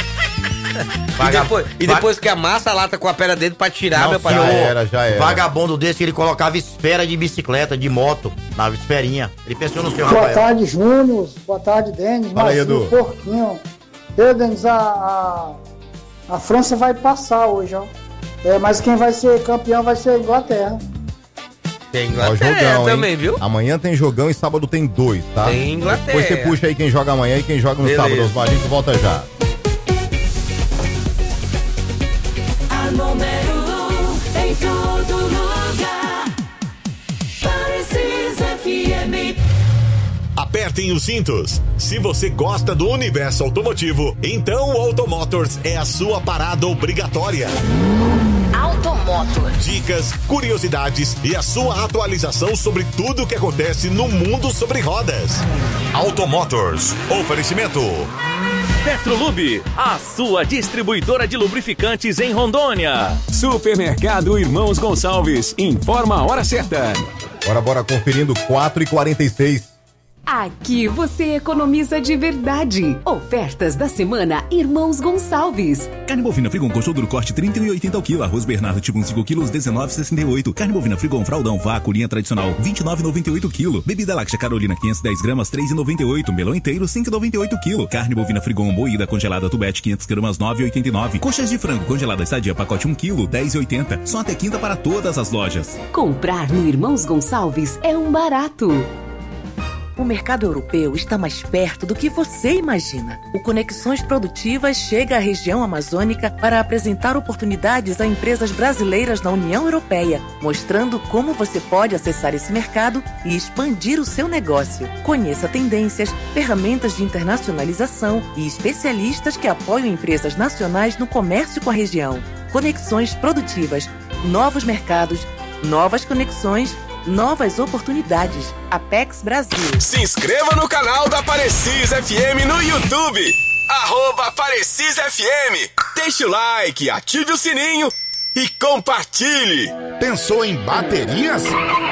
E depois, e depois que amassa a lata com a pedra dentro pra tirar, Não, meu pai. senhor. Já era, já era. Vagabundo desse, ele colocava esfera de bicicleta, de moto, na esferinha. Ele pensou no senhor Boa Rafael. tarde, Júnior. Boa tarde, Denis. Fala aí, Marcinho, Edu. Porquinho. Eu, Denis, a, a, a França vai passar hoje, ó. É, mas quem vai ser campeão vai ser a Inglaterra. Tem Ó, Inglaterra jogão, também, hein? viu? Amanhã tem jogão e sábado tem dois, tá? Tem Inglaterra. Depois você puxa aí quem joga amanhã e quem joga no Beleza. sábado, Osmar. A gente volta já. A número um em todo lugar. Parecis F M. Apertem os cintos. Se você gosta do universo automotivo, então o Automotors é a sua parada obrigatória. Automotors. Dicas, curiosidades e a sua atualização sobre tudo o que acontece no mundo sobre rodas. Automotors. Oferecimento. Petrolube, a sua distribuidora de lubrificantes em Rondônia. Supermercado Irmãos Gonçalves, informa a hora certa. Bora, bora, conferindo quatro e quarenta e seis. Aqui você economiza de verdade. Ofertas da semana Irmãos Gonçalves. Carne bovina Frigon Coxo duro corte trinta e oitenta o quilo. Arroz Bernardo tipo cinco quilos dezenove e sessenta e oito. Carne bovina Frigon Fraldão Vácuo linha tradicional vinte e nove e noventa e oito quilo. Bebida láctea Carolina quinhentos e dez gramas três e noventa e oito. Melão inteiro cinco e noventa e oito quilo. Carne bovina Frigon moída congelada Tubete quinhentas gramas nove e oitenta e nove. Coxas de frango congelada Sadia pacote um quilo dez e oitenta. Só até quinta para todas as lojas. Comprar no Irmãos Gonçalves é um barato. O mercado europeu está mais perto do que você imagina. O Conexões Produtivas chega à região amazônica para apresentar oportunidades a empresas brasileiras na União Europeia, mostrando como você pode acessar esse mercado e expandir o seu negócio. Conheça tendências, ferramentas de internacionalização e especialistas que apoiam empresas nacionais no comércio com a região. Conexões Produtivas. Novos mercados, novas conexões, novas oportunidades. Apex Brasil. Se inscreva no canal da Parecis F M no YouTube. Arroba Parecis F M. Deixe o like, ative o sininho e compartilhe. Pensou em baterias?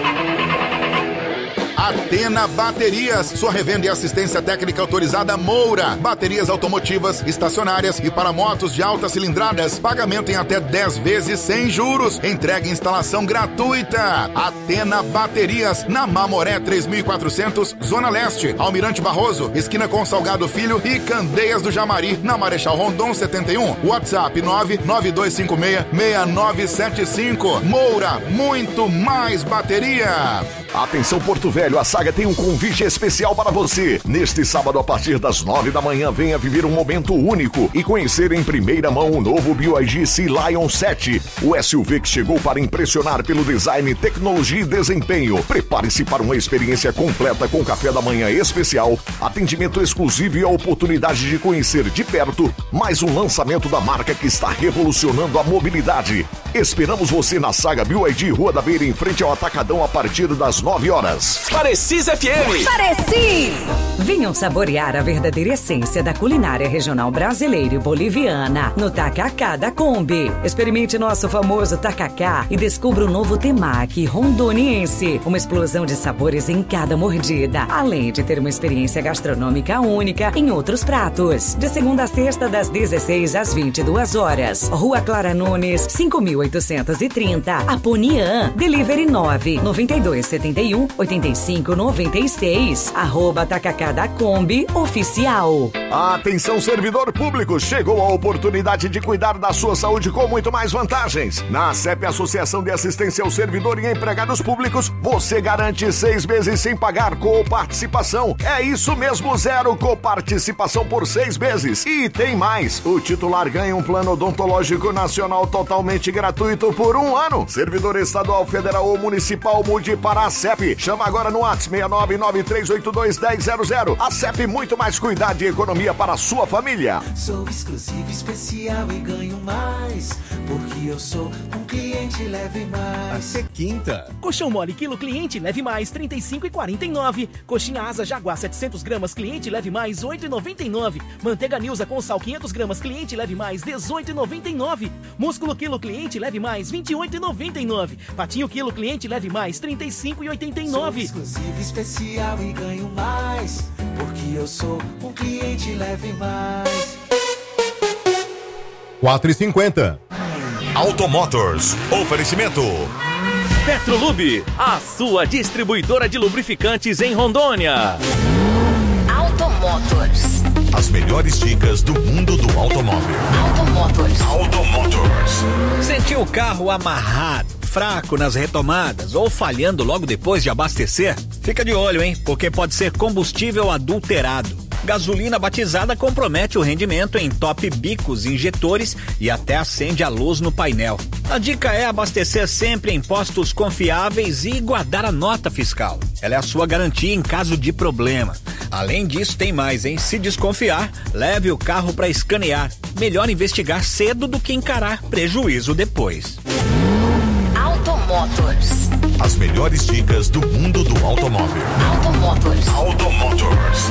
Atena Baterias, sua revenda e assistência técnica autorizada Moura. Baterias automotivas, estacionárias e para motos de altas cilindradas. Pagamento em até dez vezes sem juros. Entrega e instalação gratuita. Atena Baterias, na Mamoré três mil e quatrocentos, Zona Leste. Almirante Barroso, esquina com Salgado Filho e Candeias do Jamari, na Marechal Rondon setenta e um. WhatsApp nove nove dois cinco seis, seis nove sete cinco. Moura, muito mais bateria. Atenção Porto Velho, a Saga tem um convite especial para você. Neste sábado, a partir das nove da manhã, venha viver um momento único e conhecer em primeira mão o novo B Y D Sea Lion sete. O S U V que chegou para impressionar pelo design, tecnologia e desempenho. Prepare-se para uma experiência completa com café da manhã especial, atendimento exclusivo e a oportunidade de conhecer de perto mais um lançamento da marca que está revolucionando a mobilidade. Esperamos você na Saga B Y D, Rua da Beira, em frente ao Atacadão, a partir das nove horas. Parecis F M. Parecis! Venham saborear a verdadeira essência da culinária regional brasileira e boliviana no Tacacá da Kombi. Experimente nosso famoso tacacá e descubra o novo temaki rondoniense. Uma explosão de sabores em cada mordida, além de ter uma experiência gastronômica única em outros pratos. De segunda a sexta, das dezesseis às vinte e duas horas. Rua Clara Nunes, cinco mil oitocentos e trinta. Aponian. Delivery nove nove dois sete um oito cinco nove seis. Arroba Tacacá da Kombi Oficial. Atenção servidor público, chegou a oportunidade de cuidar da sua saúde com muito mais vantagens. Na ACEP, Associação de Assistência ao Servidor e Empregados Públicos, você garante seis meses sem pagar coparticipação. É isso mesmo, zero coparticipação por seis meses. E tem mais, o titular ganha um plano odontológico nacional totalmente gratuito por um ano. Servidor estadual, federal ou municipal, mude para a ACEP. Chama agora no WhatsApp seis nove nove três oito dois um zero zero zero. ACEP, muito mais cuidado e economia para a sua família. Sou exclusivo, especial e ganho mais, porque eu sou um cliente leve mais. Até quinta. Colchão mole quilo cliente leve mais trinta e cinco e quarenta e nove. Coxinha asa jaguar setecentos gramas cliente leve mais oito e noventa e nove. Manteiga Nilza com sal quinhentos gramas cliente leve mais dezoito e noventa e nove. Músculo quilo cliente leve mais vinte e oito e noventa e nove. Patinho quilo cliente leve mais trinta e cinco e oitenta e nove. Sou exclusivo, especial e ganho mais, porque eu sou um cliente leve mais. quatro e cinquenta. Automotors. Oferecimento. Petrolube, a sua distribuidora de lubrificantes em Rondônia. Automotors. As melhores dicas do mundo do automóvel. Automotors. Automotors. Sentiu o carro amarrado, fraco nas retomadas ou falhando logo depois de abastecer? Fica de olho, hein? Porque pode ser combustível adulterado. Gasolina batizada compromete o rendimento em top bicos, injetores e até acende a luz no painel. A dica é abastecer sempre em postos confiáveis e guardar a nota fiscal. Ela é a sua garantia em caso de problema. Além disso, tem mais, hein? Se desconfiar, leve o carro para escanear. Melhor investigar cedo do que encarar prejuízo depois. Automotors. As melhores dicas do mundo do automóvel. Automotors. Automotors.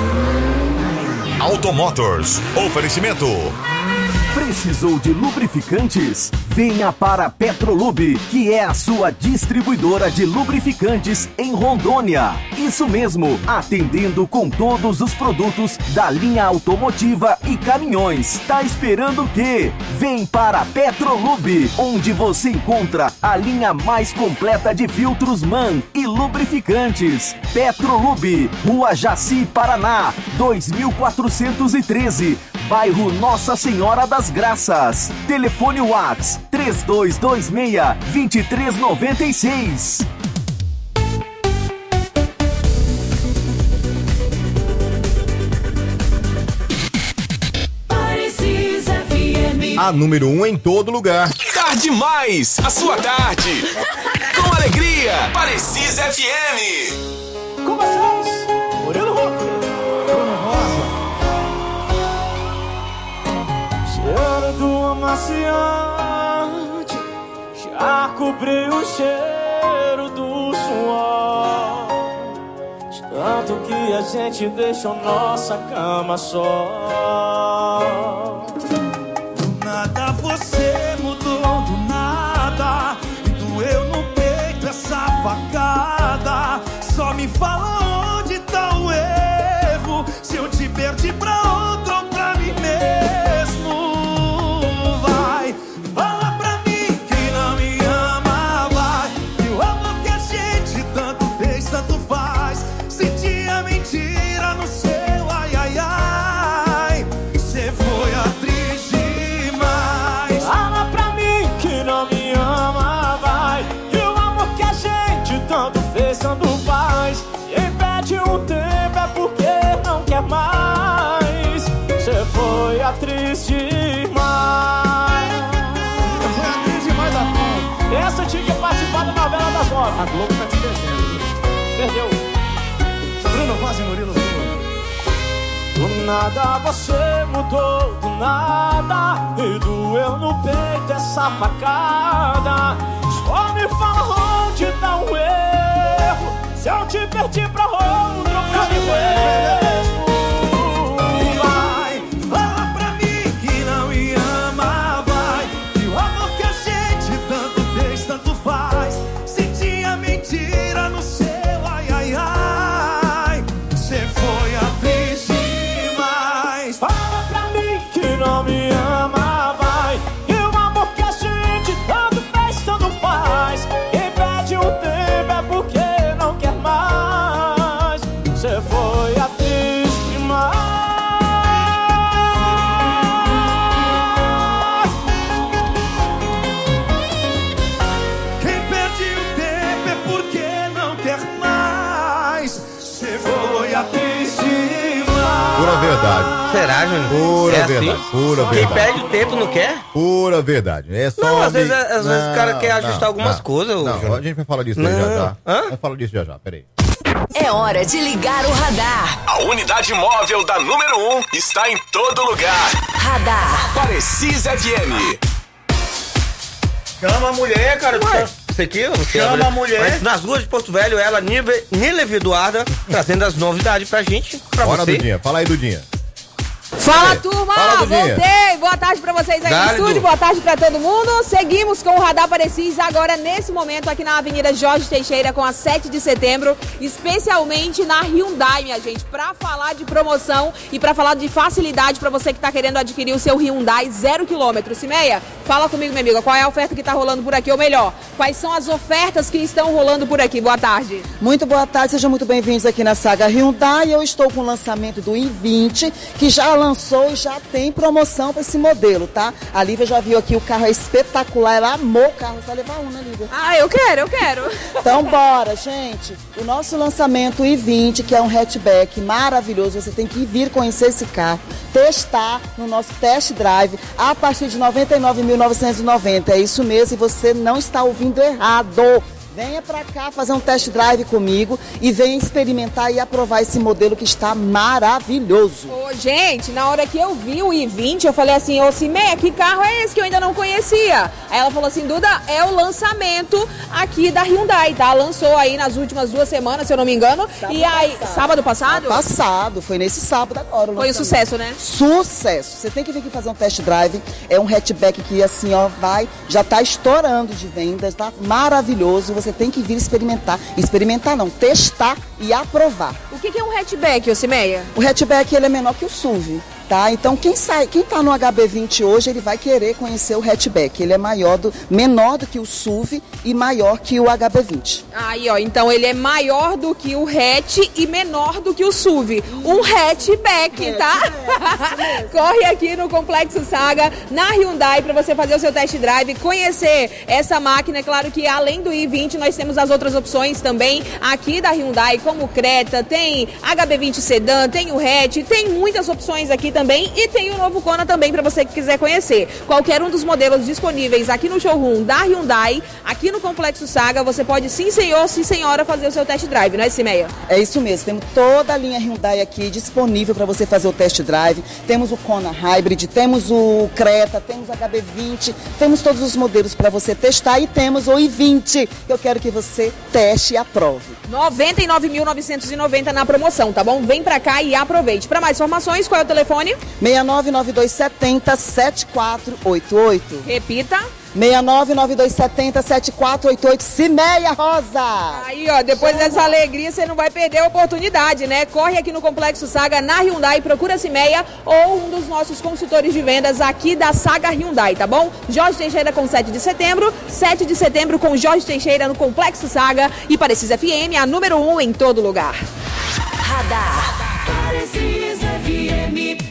Automotors. Oferecimento. Precisou de lubrificantes? Venha para a Petrolube, que é a sua distribuidora de lubrificantes em Rondônia. Isso mesmo, atendendo com todos os produtos da linha automotiva e caminhões. Tá esperando o quê? Vem para a Petrolube, onde você encontra a linha mais completa de filtros MAN e lubrificantes. Petrolube, Rua Jaci, Paraná, dois mil quatrocentos e treze. Bairro Nossa Senhora das Graças. Telefone WhatsApp três dois dois seis, dois três nove seis. A número um em todo lugar. Tá demais! A sua tarde. Com alegria. Precisa F M. Com vocês, Murilo Rock. Bruno Rosa. Cheiro do amaciante já cobriu o cheiro do suor. De tanto que a gente deixou nossa cama só. Do nada você mudou, do nada. E doeu no peito essa facada. Só me fala onde tá o erro. Se eu te perdi pra outro ou pra mim mesmo. Vai, fala pra mim que não me ama, vai. E o amor que a gente tanto fez, tanto faz. Senti a mentira no seu ai, ai, ai. Cê foi atriz demais. Fala pra mim que não me ama, vai. E o amor que a gente tanto fez, tanto faz. Quem perde um tempo é porque não quer mais. Cê foi atriz demais. Eu fui atriz demais da Globo. Essa tinha que participar da novela das nove. A Globo tá te perdendo. Perdeu. Bruno Rosa e Murilo Rosa. Do nada você mudou, do nada. E doeu no peito essa facada. Só me fala onde tá o erro. Se eu te perdi pra outro, pra mim mesmo. Vai, fala pra mim que não me ama, vai. E o amor que a gente tanto fez, tanto faz. Senti a mentira no seu ai, ai, ai. Cê foi atriz demais. Fala pra mim que não me ama, vai. E o amor que a gente tanto fez, tanto faz. Quem perde um tempo é porque não quer mais. Cê foi atriz demais. Quem perde o tempo é porque não quer mais. Cê foi atriz demais. Pura verdade. Será, Júnior? Pura É verdade. assim? Pura Quem verdade. perde o tempo não quer? Pura verdade. É só Não, às me- vezes, às vezes o cara Não, quer ajustar não, algumas não. coisas. ô, Não, Júnior. a gente vai falar disso aí já Não. já. Vamos falar disso já já, peraí. É hora de ligar o radar. A unidade móvel da número um está em todo lugar. Radar. Precisa F M. Chama a mulher, cara. Isso aqui, eu não sei. Chama a mulher. Mas nas ruas de Porto Velho, ela, Nive- Nilevi Eduarda, trazendo as novidades pra gente. Pra Bora, você. Dudinha. Fala aí, Dudinha. Fala, turma! Fala, Dudinha. Voltei! Boa tarde pra vocês aí Dale, no estúdio, Du. boa tarde pra todo mundo. Seguimos com o Radar Parecis agora, nesse momento, aqui na Avenida Jorge Teixeira, com a sete de setembro, especialmente na Hyundai, minha gente, pra falar de promoção e pra falar de facilidade pra você que tá querendo adquirir o seu Hyundai zero quilômetro. Cimeia, fala comigo, minha amiga, qual é a oferta que tá rolando por aqui, ou melhor, quais são as ofertas que estão rolando por aqui? Boa tarde. Muito boa tarde, sejam muito bem-vindos aqui na Saga Hyundai. Eu estou com o lançamento do i vinte, que já lançou e já tem promoção para esse modelo, tá? A Lívia já viu aqui, o carro é espetacular, ela amou o carro. Você vai levar um, né, Lívia? Ah, eu quero, eu quero. Então bora, gente. O nosso lançamento i vinte, que é um hatchback maravilhoso, você tem que vir conhecer esse carro, testar no nosso test drive a partir de noventa e nove mil novecentos e noventa. É isso mesmo, e você não está ouvindo errado. Venha pra cá fazer um test drive comigo e venha experimentar e aprovar esse modelo que está maravilhoso. Ô, gente, na hora que eu vi o i vinte, eu falei assim, ô Cimeia, que carro é esse que eu ainda não conhecia? Aí ela falou assim, Duda, é o lançamento aqui da Hyundai, tá? Lançou aí nas últimas duas semanas, se eu não me engano. Sábado e aí, passado. sábado passado? Sábado passado, foi nesse sábado agora. o Foi um lançamento. sucesso, né? Sucesso. Você tem que vir aqui fazer um test drive. É um hatchback que assim, ó, vai, já tá estourando de vendas, tá maravilhoso. Você tem que vir experimentar. Experimentar não, testar e aprovar. O que, que é um hatchback, ô Cimeia? O hatchback, ele é menor que o S U V. Tá? Então quem sai, quem tá no H B vinte hoje, ele vai querer conhecer o hatchback. Ele é maior do, menor do que o S U V e maior que o H B vinte. Aí, ó, então ele é maior do que o hatch e menor do que o S U V. Um hatchback, tá? Corre aqui no Complexo Saga, na Hyundai, para você fazer o seu test drive, conhecer essa máquina. É claro que além do i vinte, nós temos as outras opções também aqui da Hyundai, como o Creta, tem H B vinte Sedan, tem o hatch, tem muitas opções aqui também também e tem o novo Kona também para você que quiser conhecer. Qualquer um dos modelos disponíveis aqui no showroom da Hyundai, aqui no Complexo Saga, você pode sim senhor, sim senhora fazer o seu test drive, não é, Cimeia? É isso mesmo, temos toda a linha Hyundai aqui disponível para você fazer o test drive. Temos o Kona Hybrid, temos o Creta, temos o H B vinte, temos todos os modelos para você testar e temos o i vinte, que eu quero que você teste e aprove. noventa e nove mil novecentos e noventa na promoção, tá bom? Vem pra cá e aproveite. Para mais informações, qual é o telefone? seis nove nove dois sete zero sete quatro oito oito. Repita. seis nove nove dois sete zero sete quatro oito oito. Cimeia Rosa. Aí, ó, depois dessa alegria, você não vai perder a oportunidade, né? Corre aqui no Complexo Saga, na Hyundai, procura a Cimeia ou um dos nossos consultores de vendas aqui da Saga Hyundai, tá bom? Jorge Teixeira com sete de setembro, sete de setembro com Jorge Teixeira no Complexo Saga e Parecis F M, a número um em todo lugar. Radar. Parecis F M.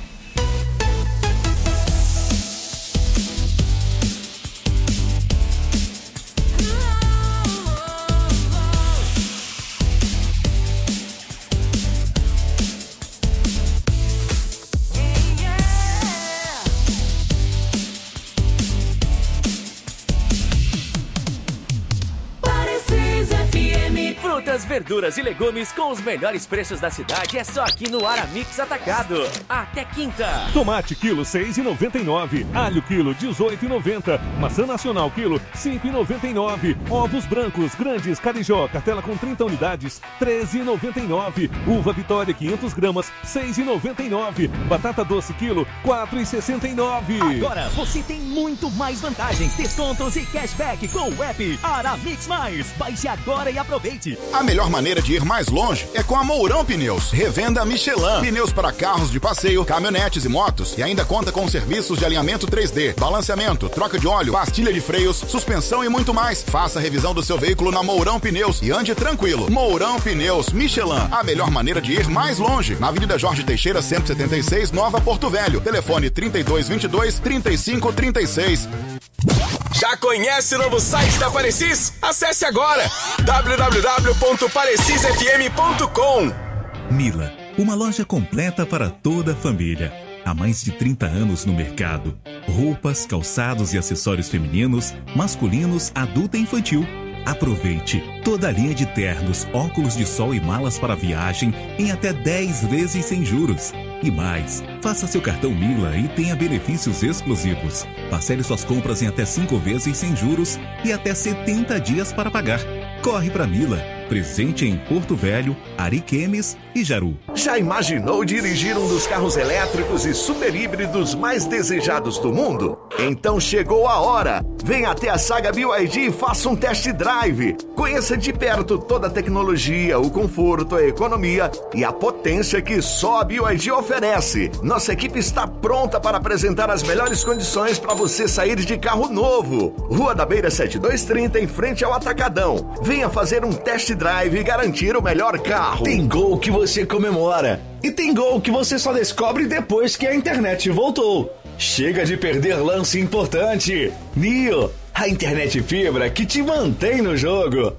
Frutas, verduras e legumes com os melhores preços da cidade é só aqui no Aramix Atacado. Até quinta. Tomate quilo seis e noventa e nove, alho quilo dezoito e noventa, maçã nacional quilo cinco e noventa e nove, ovos brancos grandes Carijó, cartela com trinta unidades treze e noventa e nove, uva Vitória quinhentas gramas seis e noventa e nove, batata doce quilo quatro e sessenta e nove. Agora você tem muito mais vantagens, descontos e cashback com o app Aramix Mais. Baixe agora e aproveite. A melhor maneira de ir mais longe é com a Mourão Pneus. Revenda Michelin. Pneus para carros de passeio, caminhonetes e motos. E ainda conta com serviços de alinhamento três D, balanceamento, troca de óleo, pastilha de freios, suspensão e muito mais. Faça a revisão do seu veículo na Mourão Pneus e ande tranquilo. Mourão Pneus Michelin. A melhor maneira de ir mais longe. Na Avenida Jorge Teixeira, cento e setenta e seis, Nova Porto Velho. Telefone trinta e dois vinte e dois, trinta e cinco trinta e seis. Já conhece o novo site da Parecis? Acesse agora w w w ponto parecis f m ponto com. Mila, uma loja completa para toda a família. Há mais de trinta anos no mercado. Roupas, calçados e acessórios femininos, masculinos, adulto e infantil. Aproveite toda a linha de ternos, óculos de sol e malas para viagem em até dez vezes sem juros. E mais, faça seu cartão Mila e tenha benefícios exclusivos. Parcele suas compras em até cinco vezes sem juros e até setenta dias para pagar. Corre para Mila, presente em Porto Velho, Ariquemes e Jaru. Já imaginou dirigir um dos carros elétricos e super híbridos mais desejados do mundo? Então chegou a hora! Venha até a Saga B Y D e faça um test drive. Conheça de perto toda a tecnologia, o conforto, a economia e a potência que só a B Y D oferece. Nossa equipe está pronta para apresentar as melhores condições para você sair de carro novo. Rua da Beira setenta e dois trinta, em frente ao Atacadão. Venha fazer um test drive e garantir o melhor carro. Tem gol que você comemora e tem gol que você só descobre depois que a internet voltou. Chega de perder lance importante. Nio, a internet fibra que te mantém no jogo.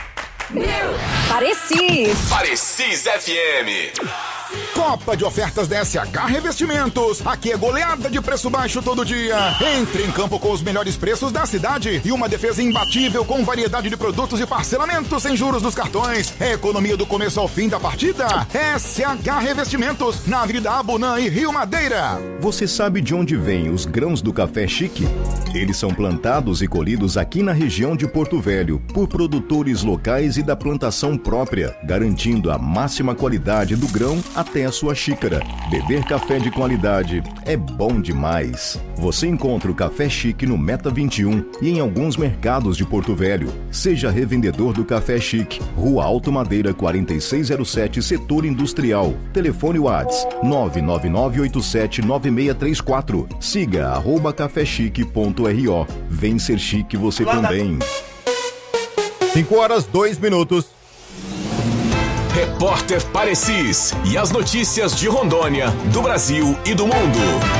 Parecis. Parecis F M. Copa de ofertas da S H Revestimentos. Aqui é goleada de preço baixo todo dia. Entre em campo com os melhores preços da cidade e uma defesa imbatível com variedade de produtos e parcelamento sem juros dos cartões. É economia do começo ao fim da partida. S H Revestimentos, na Avenida Abunã e Rio Madeira. Você sabe de onde vêm os grãos do café chique? Eles são plantados e colhidos aqui na região de Porto Velho por produtores locais e da plantação própria, garantindo a máxima qualidade do grão até a sua xícara. Beber café de qualidade é bom demais. Você encontra o Café Chique no Meta vinte e um e em alguns mercados de Porto Velho. Seja revendedor do Café Chique, Rua Alto Madeira quarenta e seis zero sete, Setor Industrial. Telefone WhatsApp nove nove nove oito sete nove seis três quatro. Siga arroba cafechique ponto r o. Vem ser chique você também. cinco horas, dois minutos. Repórter Parecis e as notícias de Rondônia, do Brasil e do mundo.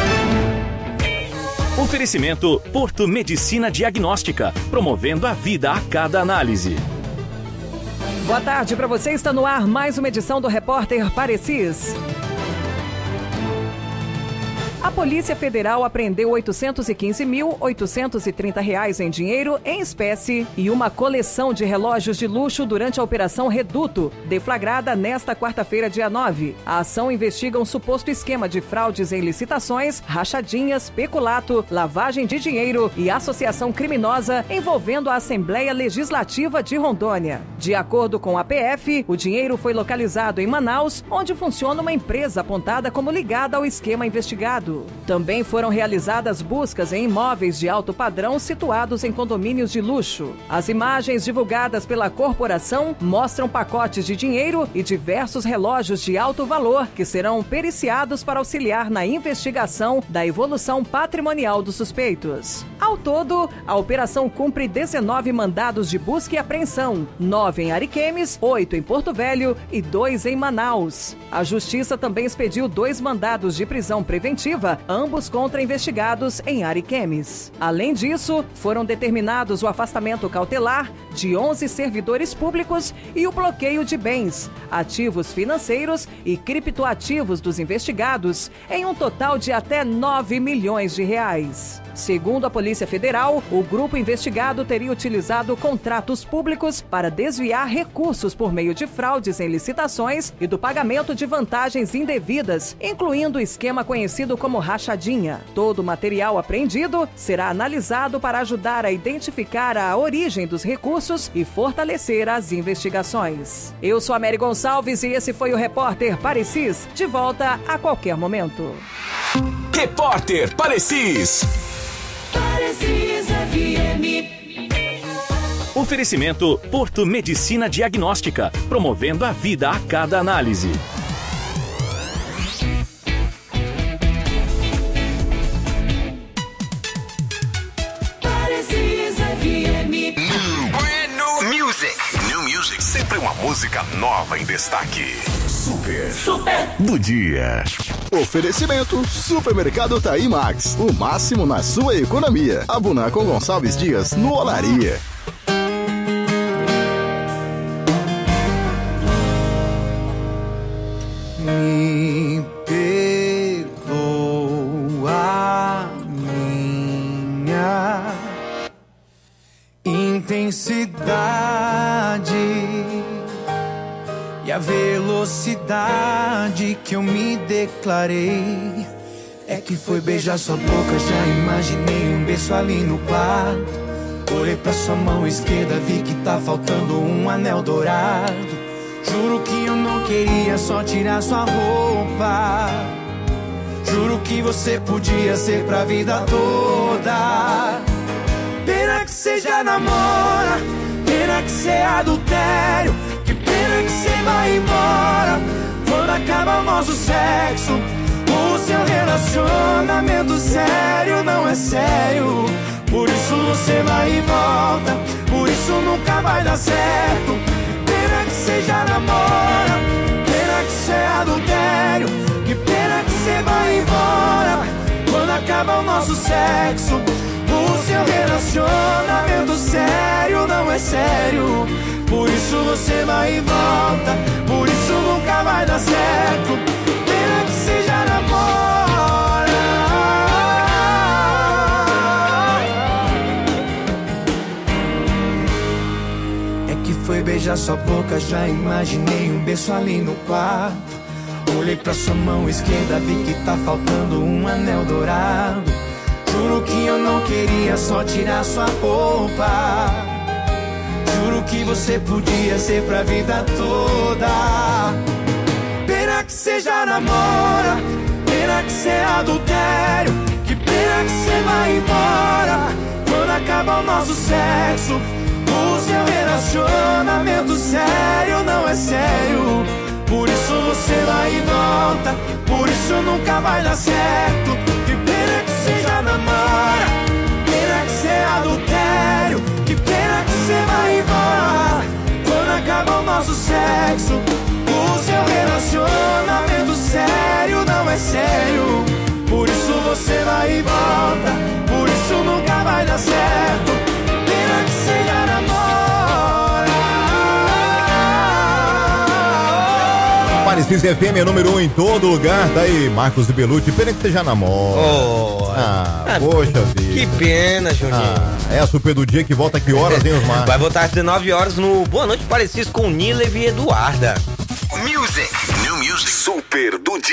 Oferecimento Porto Medicina Diagnóstica, promovendo a vida a cada análise. Boa tarde para você, está no ar mais uma edição do Repórter Parecis. A Polícia Federal apreendeu oitocentos e quinze mil, oitocentos e trinta reais em dinheiro em espécie e uma coleção de relógios de luxo durante a Operação Reduto, deflagrada nesta quarta-feira, dia nove. A ação investiga um suposto esquema de fraudes em licitações, rachadinhas, peculato, lavagem de dinheiro e associação criminosa envolvendo a Assembleia Legislativa de Rondônia. De acordo com a P F, o dinheiro foi localizado em Manaus, onde funciona uma empresa apontada como ligada ao esquema investigado. Também foram realizadas buscas em imóveis de alto padrão situados em condomínios de luxo. As imagens divulgadas pela corporação mostram pacotes de dinheiro e diversos relógios de alto valor que serão periciados para auxiliar na investigação da evolução patrimonial dos suspeitos. Ao todo, a operação cumpre dezenove mandados de busca e apreensão, nove em Ariquemes, oito em Porto Velho e dois em Manaus. A Justiça também expediu dois mandados de prisão preventiva, ambos contra investigados em Ariquemes. Além disso, foram determinados o afastamento cautelar de onze servidores públicos e o bloqueio de bens, ativos financeiros e criptoativos dos investigados, em um total de até nove milhões de reais. Segundo a Polícia Federal, o grupo investigado teria utilizado contratos públicos para desviar recursos por meio de fraudes em licitações e do pagamento de vantagens indevidas, incluindo o esquema conhecido como rachadinha. Todo o material apreendido será analisado para ajudar a identificar a origem dos recursos e fortalecer as investigações. Eu sou a Mary Gonçalves e esse foi o Repórter Parecis, de volta a qualquer momento. Repórter Parecis. Parecis F M. Oferecimento Porto Medicina Diagnóstica, promovendo a vida a cada análise. Parecis F M. Brand new music. New music. Sempre uma música nova em destaque. Super. Super. Do dia. Oferecimento Supermercado Taí Max. O máximo na sua economia. Abuna com Gonçalves Dias no Olaria. Me perdoa minha intensidade e a velocidade que eu me declarei. É que foi beijar sua boca, já imaginei um beijo ali no quarto. Olhei pra sua mão esquerda, vi que tá faltando um anel dourado. Juro que eu não queria só tirar sua roupa. Juro que você podia ser pra vida toda. Pena que você já namora, pena que você é adultério. Que pena que você vai embora quando acaba o nosso sexo. O seu relacionamento sério não é sério. Por isso você vai e volta, por isso nunca vai dar certo. Pena que você já namora, pena que você é adultério. Que pena que você vai embora quando acaba o nosso sexo. O seu relacionamento sério não é sério. Por isso você vai e volta, por isso nunca vai dar certo. Pena que você já namora. É que foi beijar sua boca, já imaginei um beijo ali no quarto. Olhei pra sua mão esquerda, vi que tá faltando um anel dourado. Juro que eu não queria só tirar sua roupa. Juro que você podia ser pra vida toda. Pena que você já namora, pena que você é adultério. Que pena que você vai embora quando acaba o nosso sexo. O seu relacionamento sério não é sério. Por isso você vai e volta, por isso nunca vai dar certo. Que pena que você já namora, pena que você é adultério. Que pena que você vai embora quando acaba o nosso sexo. O seu relacionamento sério não é sério. Por isso você vai e volta, por isso nunca vai dar certo. Pena que você já namora. Parecis Parecis F M é número um em todo lugar. Tá aí, Marcos e Belucci. Pena que você já namora. Oh, ah, ah, poxa vida. Que pena, Juninho. Ah, é a Super do Dia que volta que horas, hein, Osmar? Vai voltar às dezenove horas no Boa Noite Parecis com Nilev e Eduarda. Music. New Music. Super do Dia.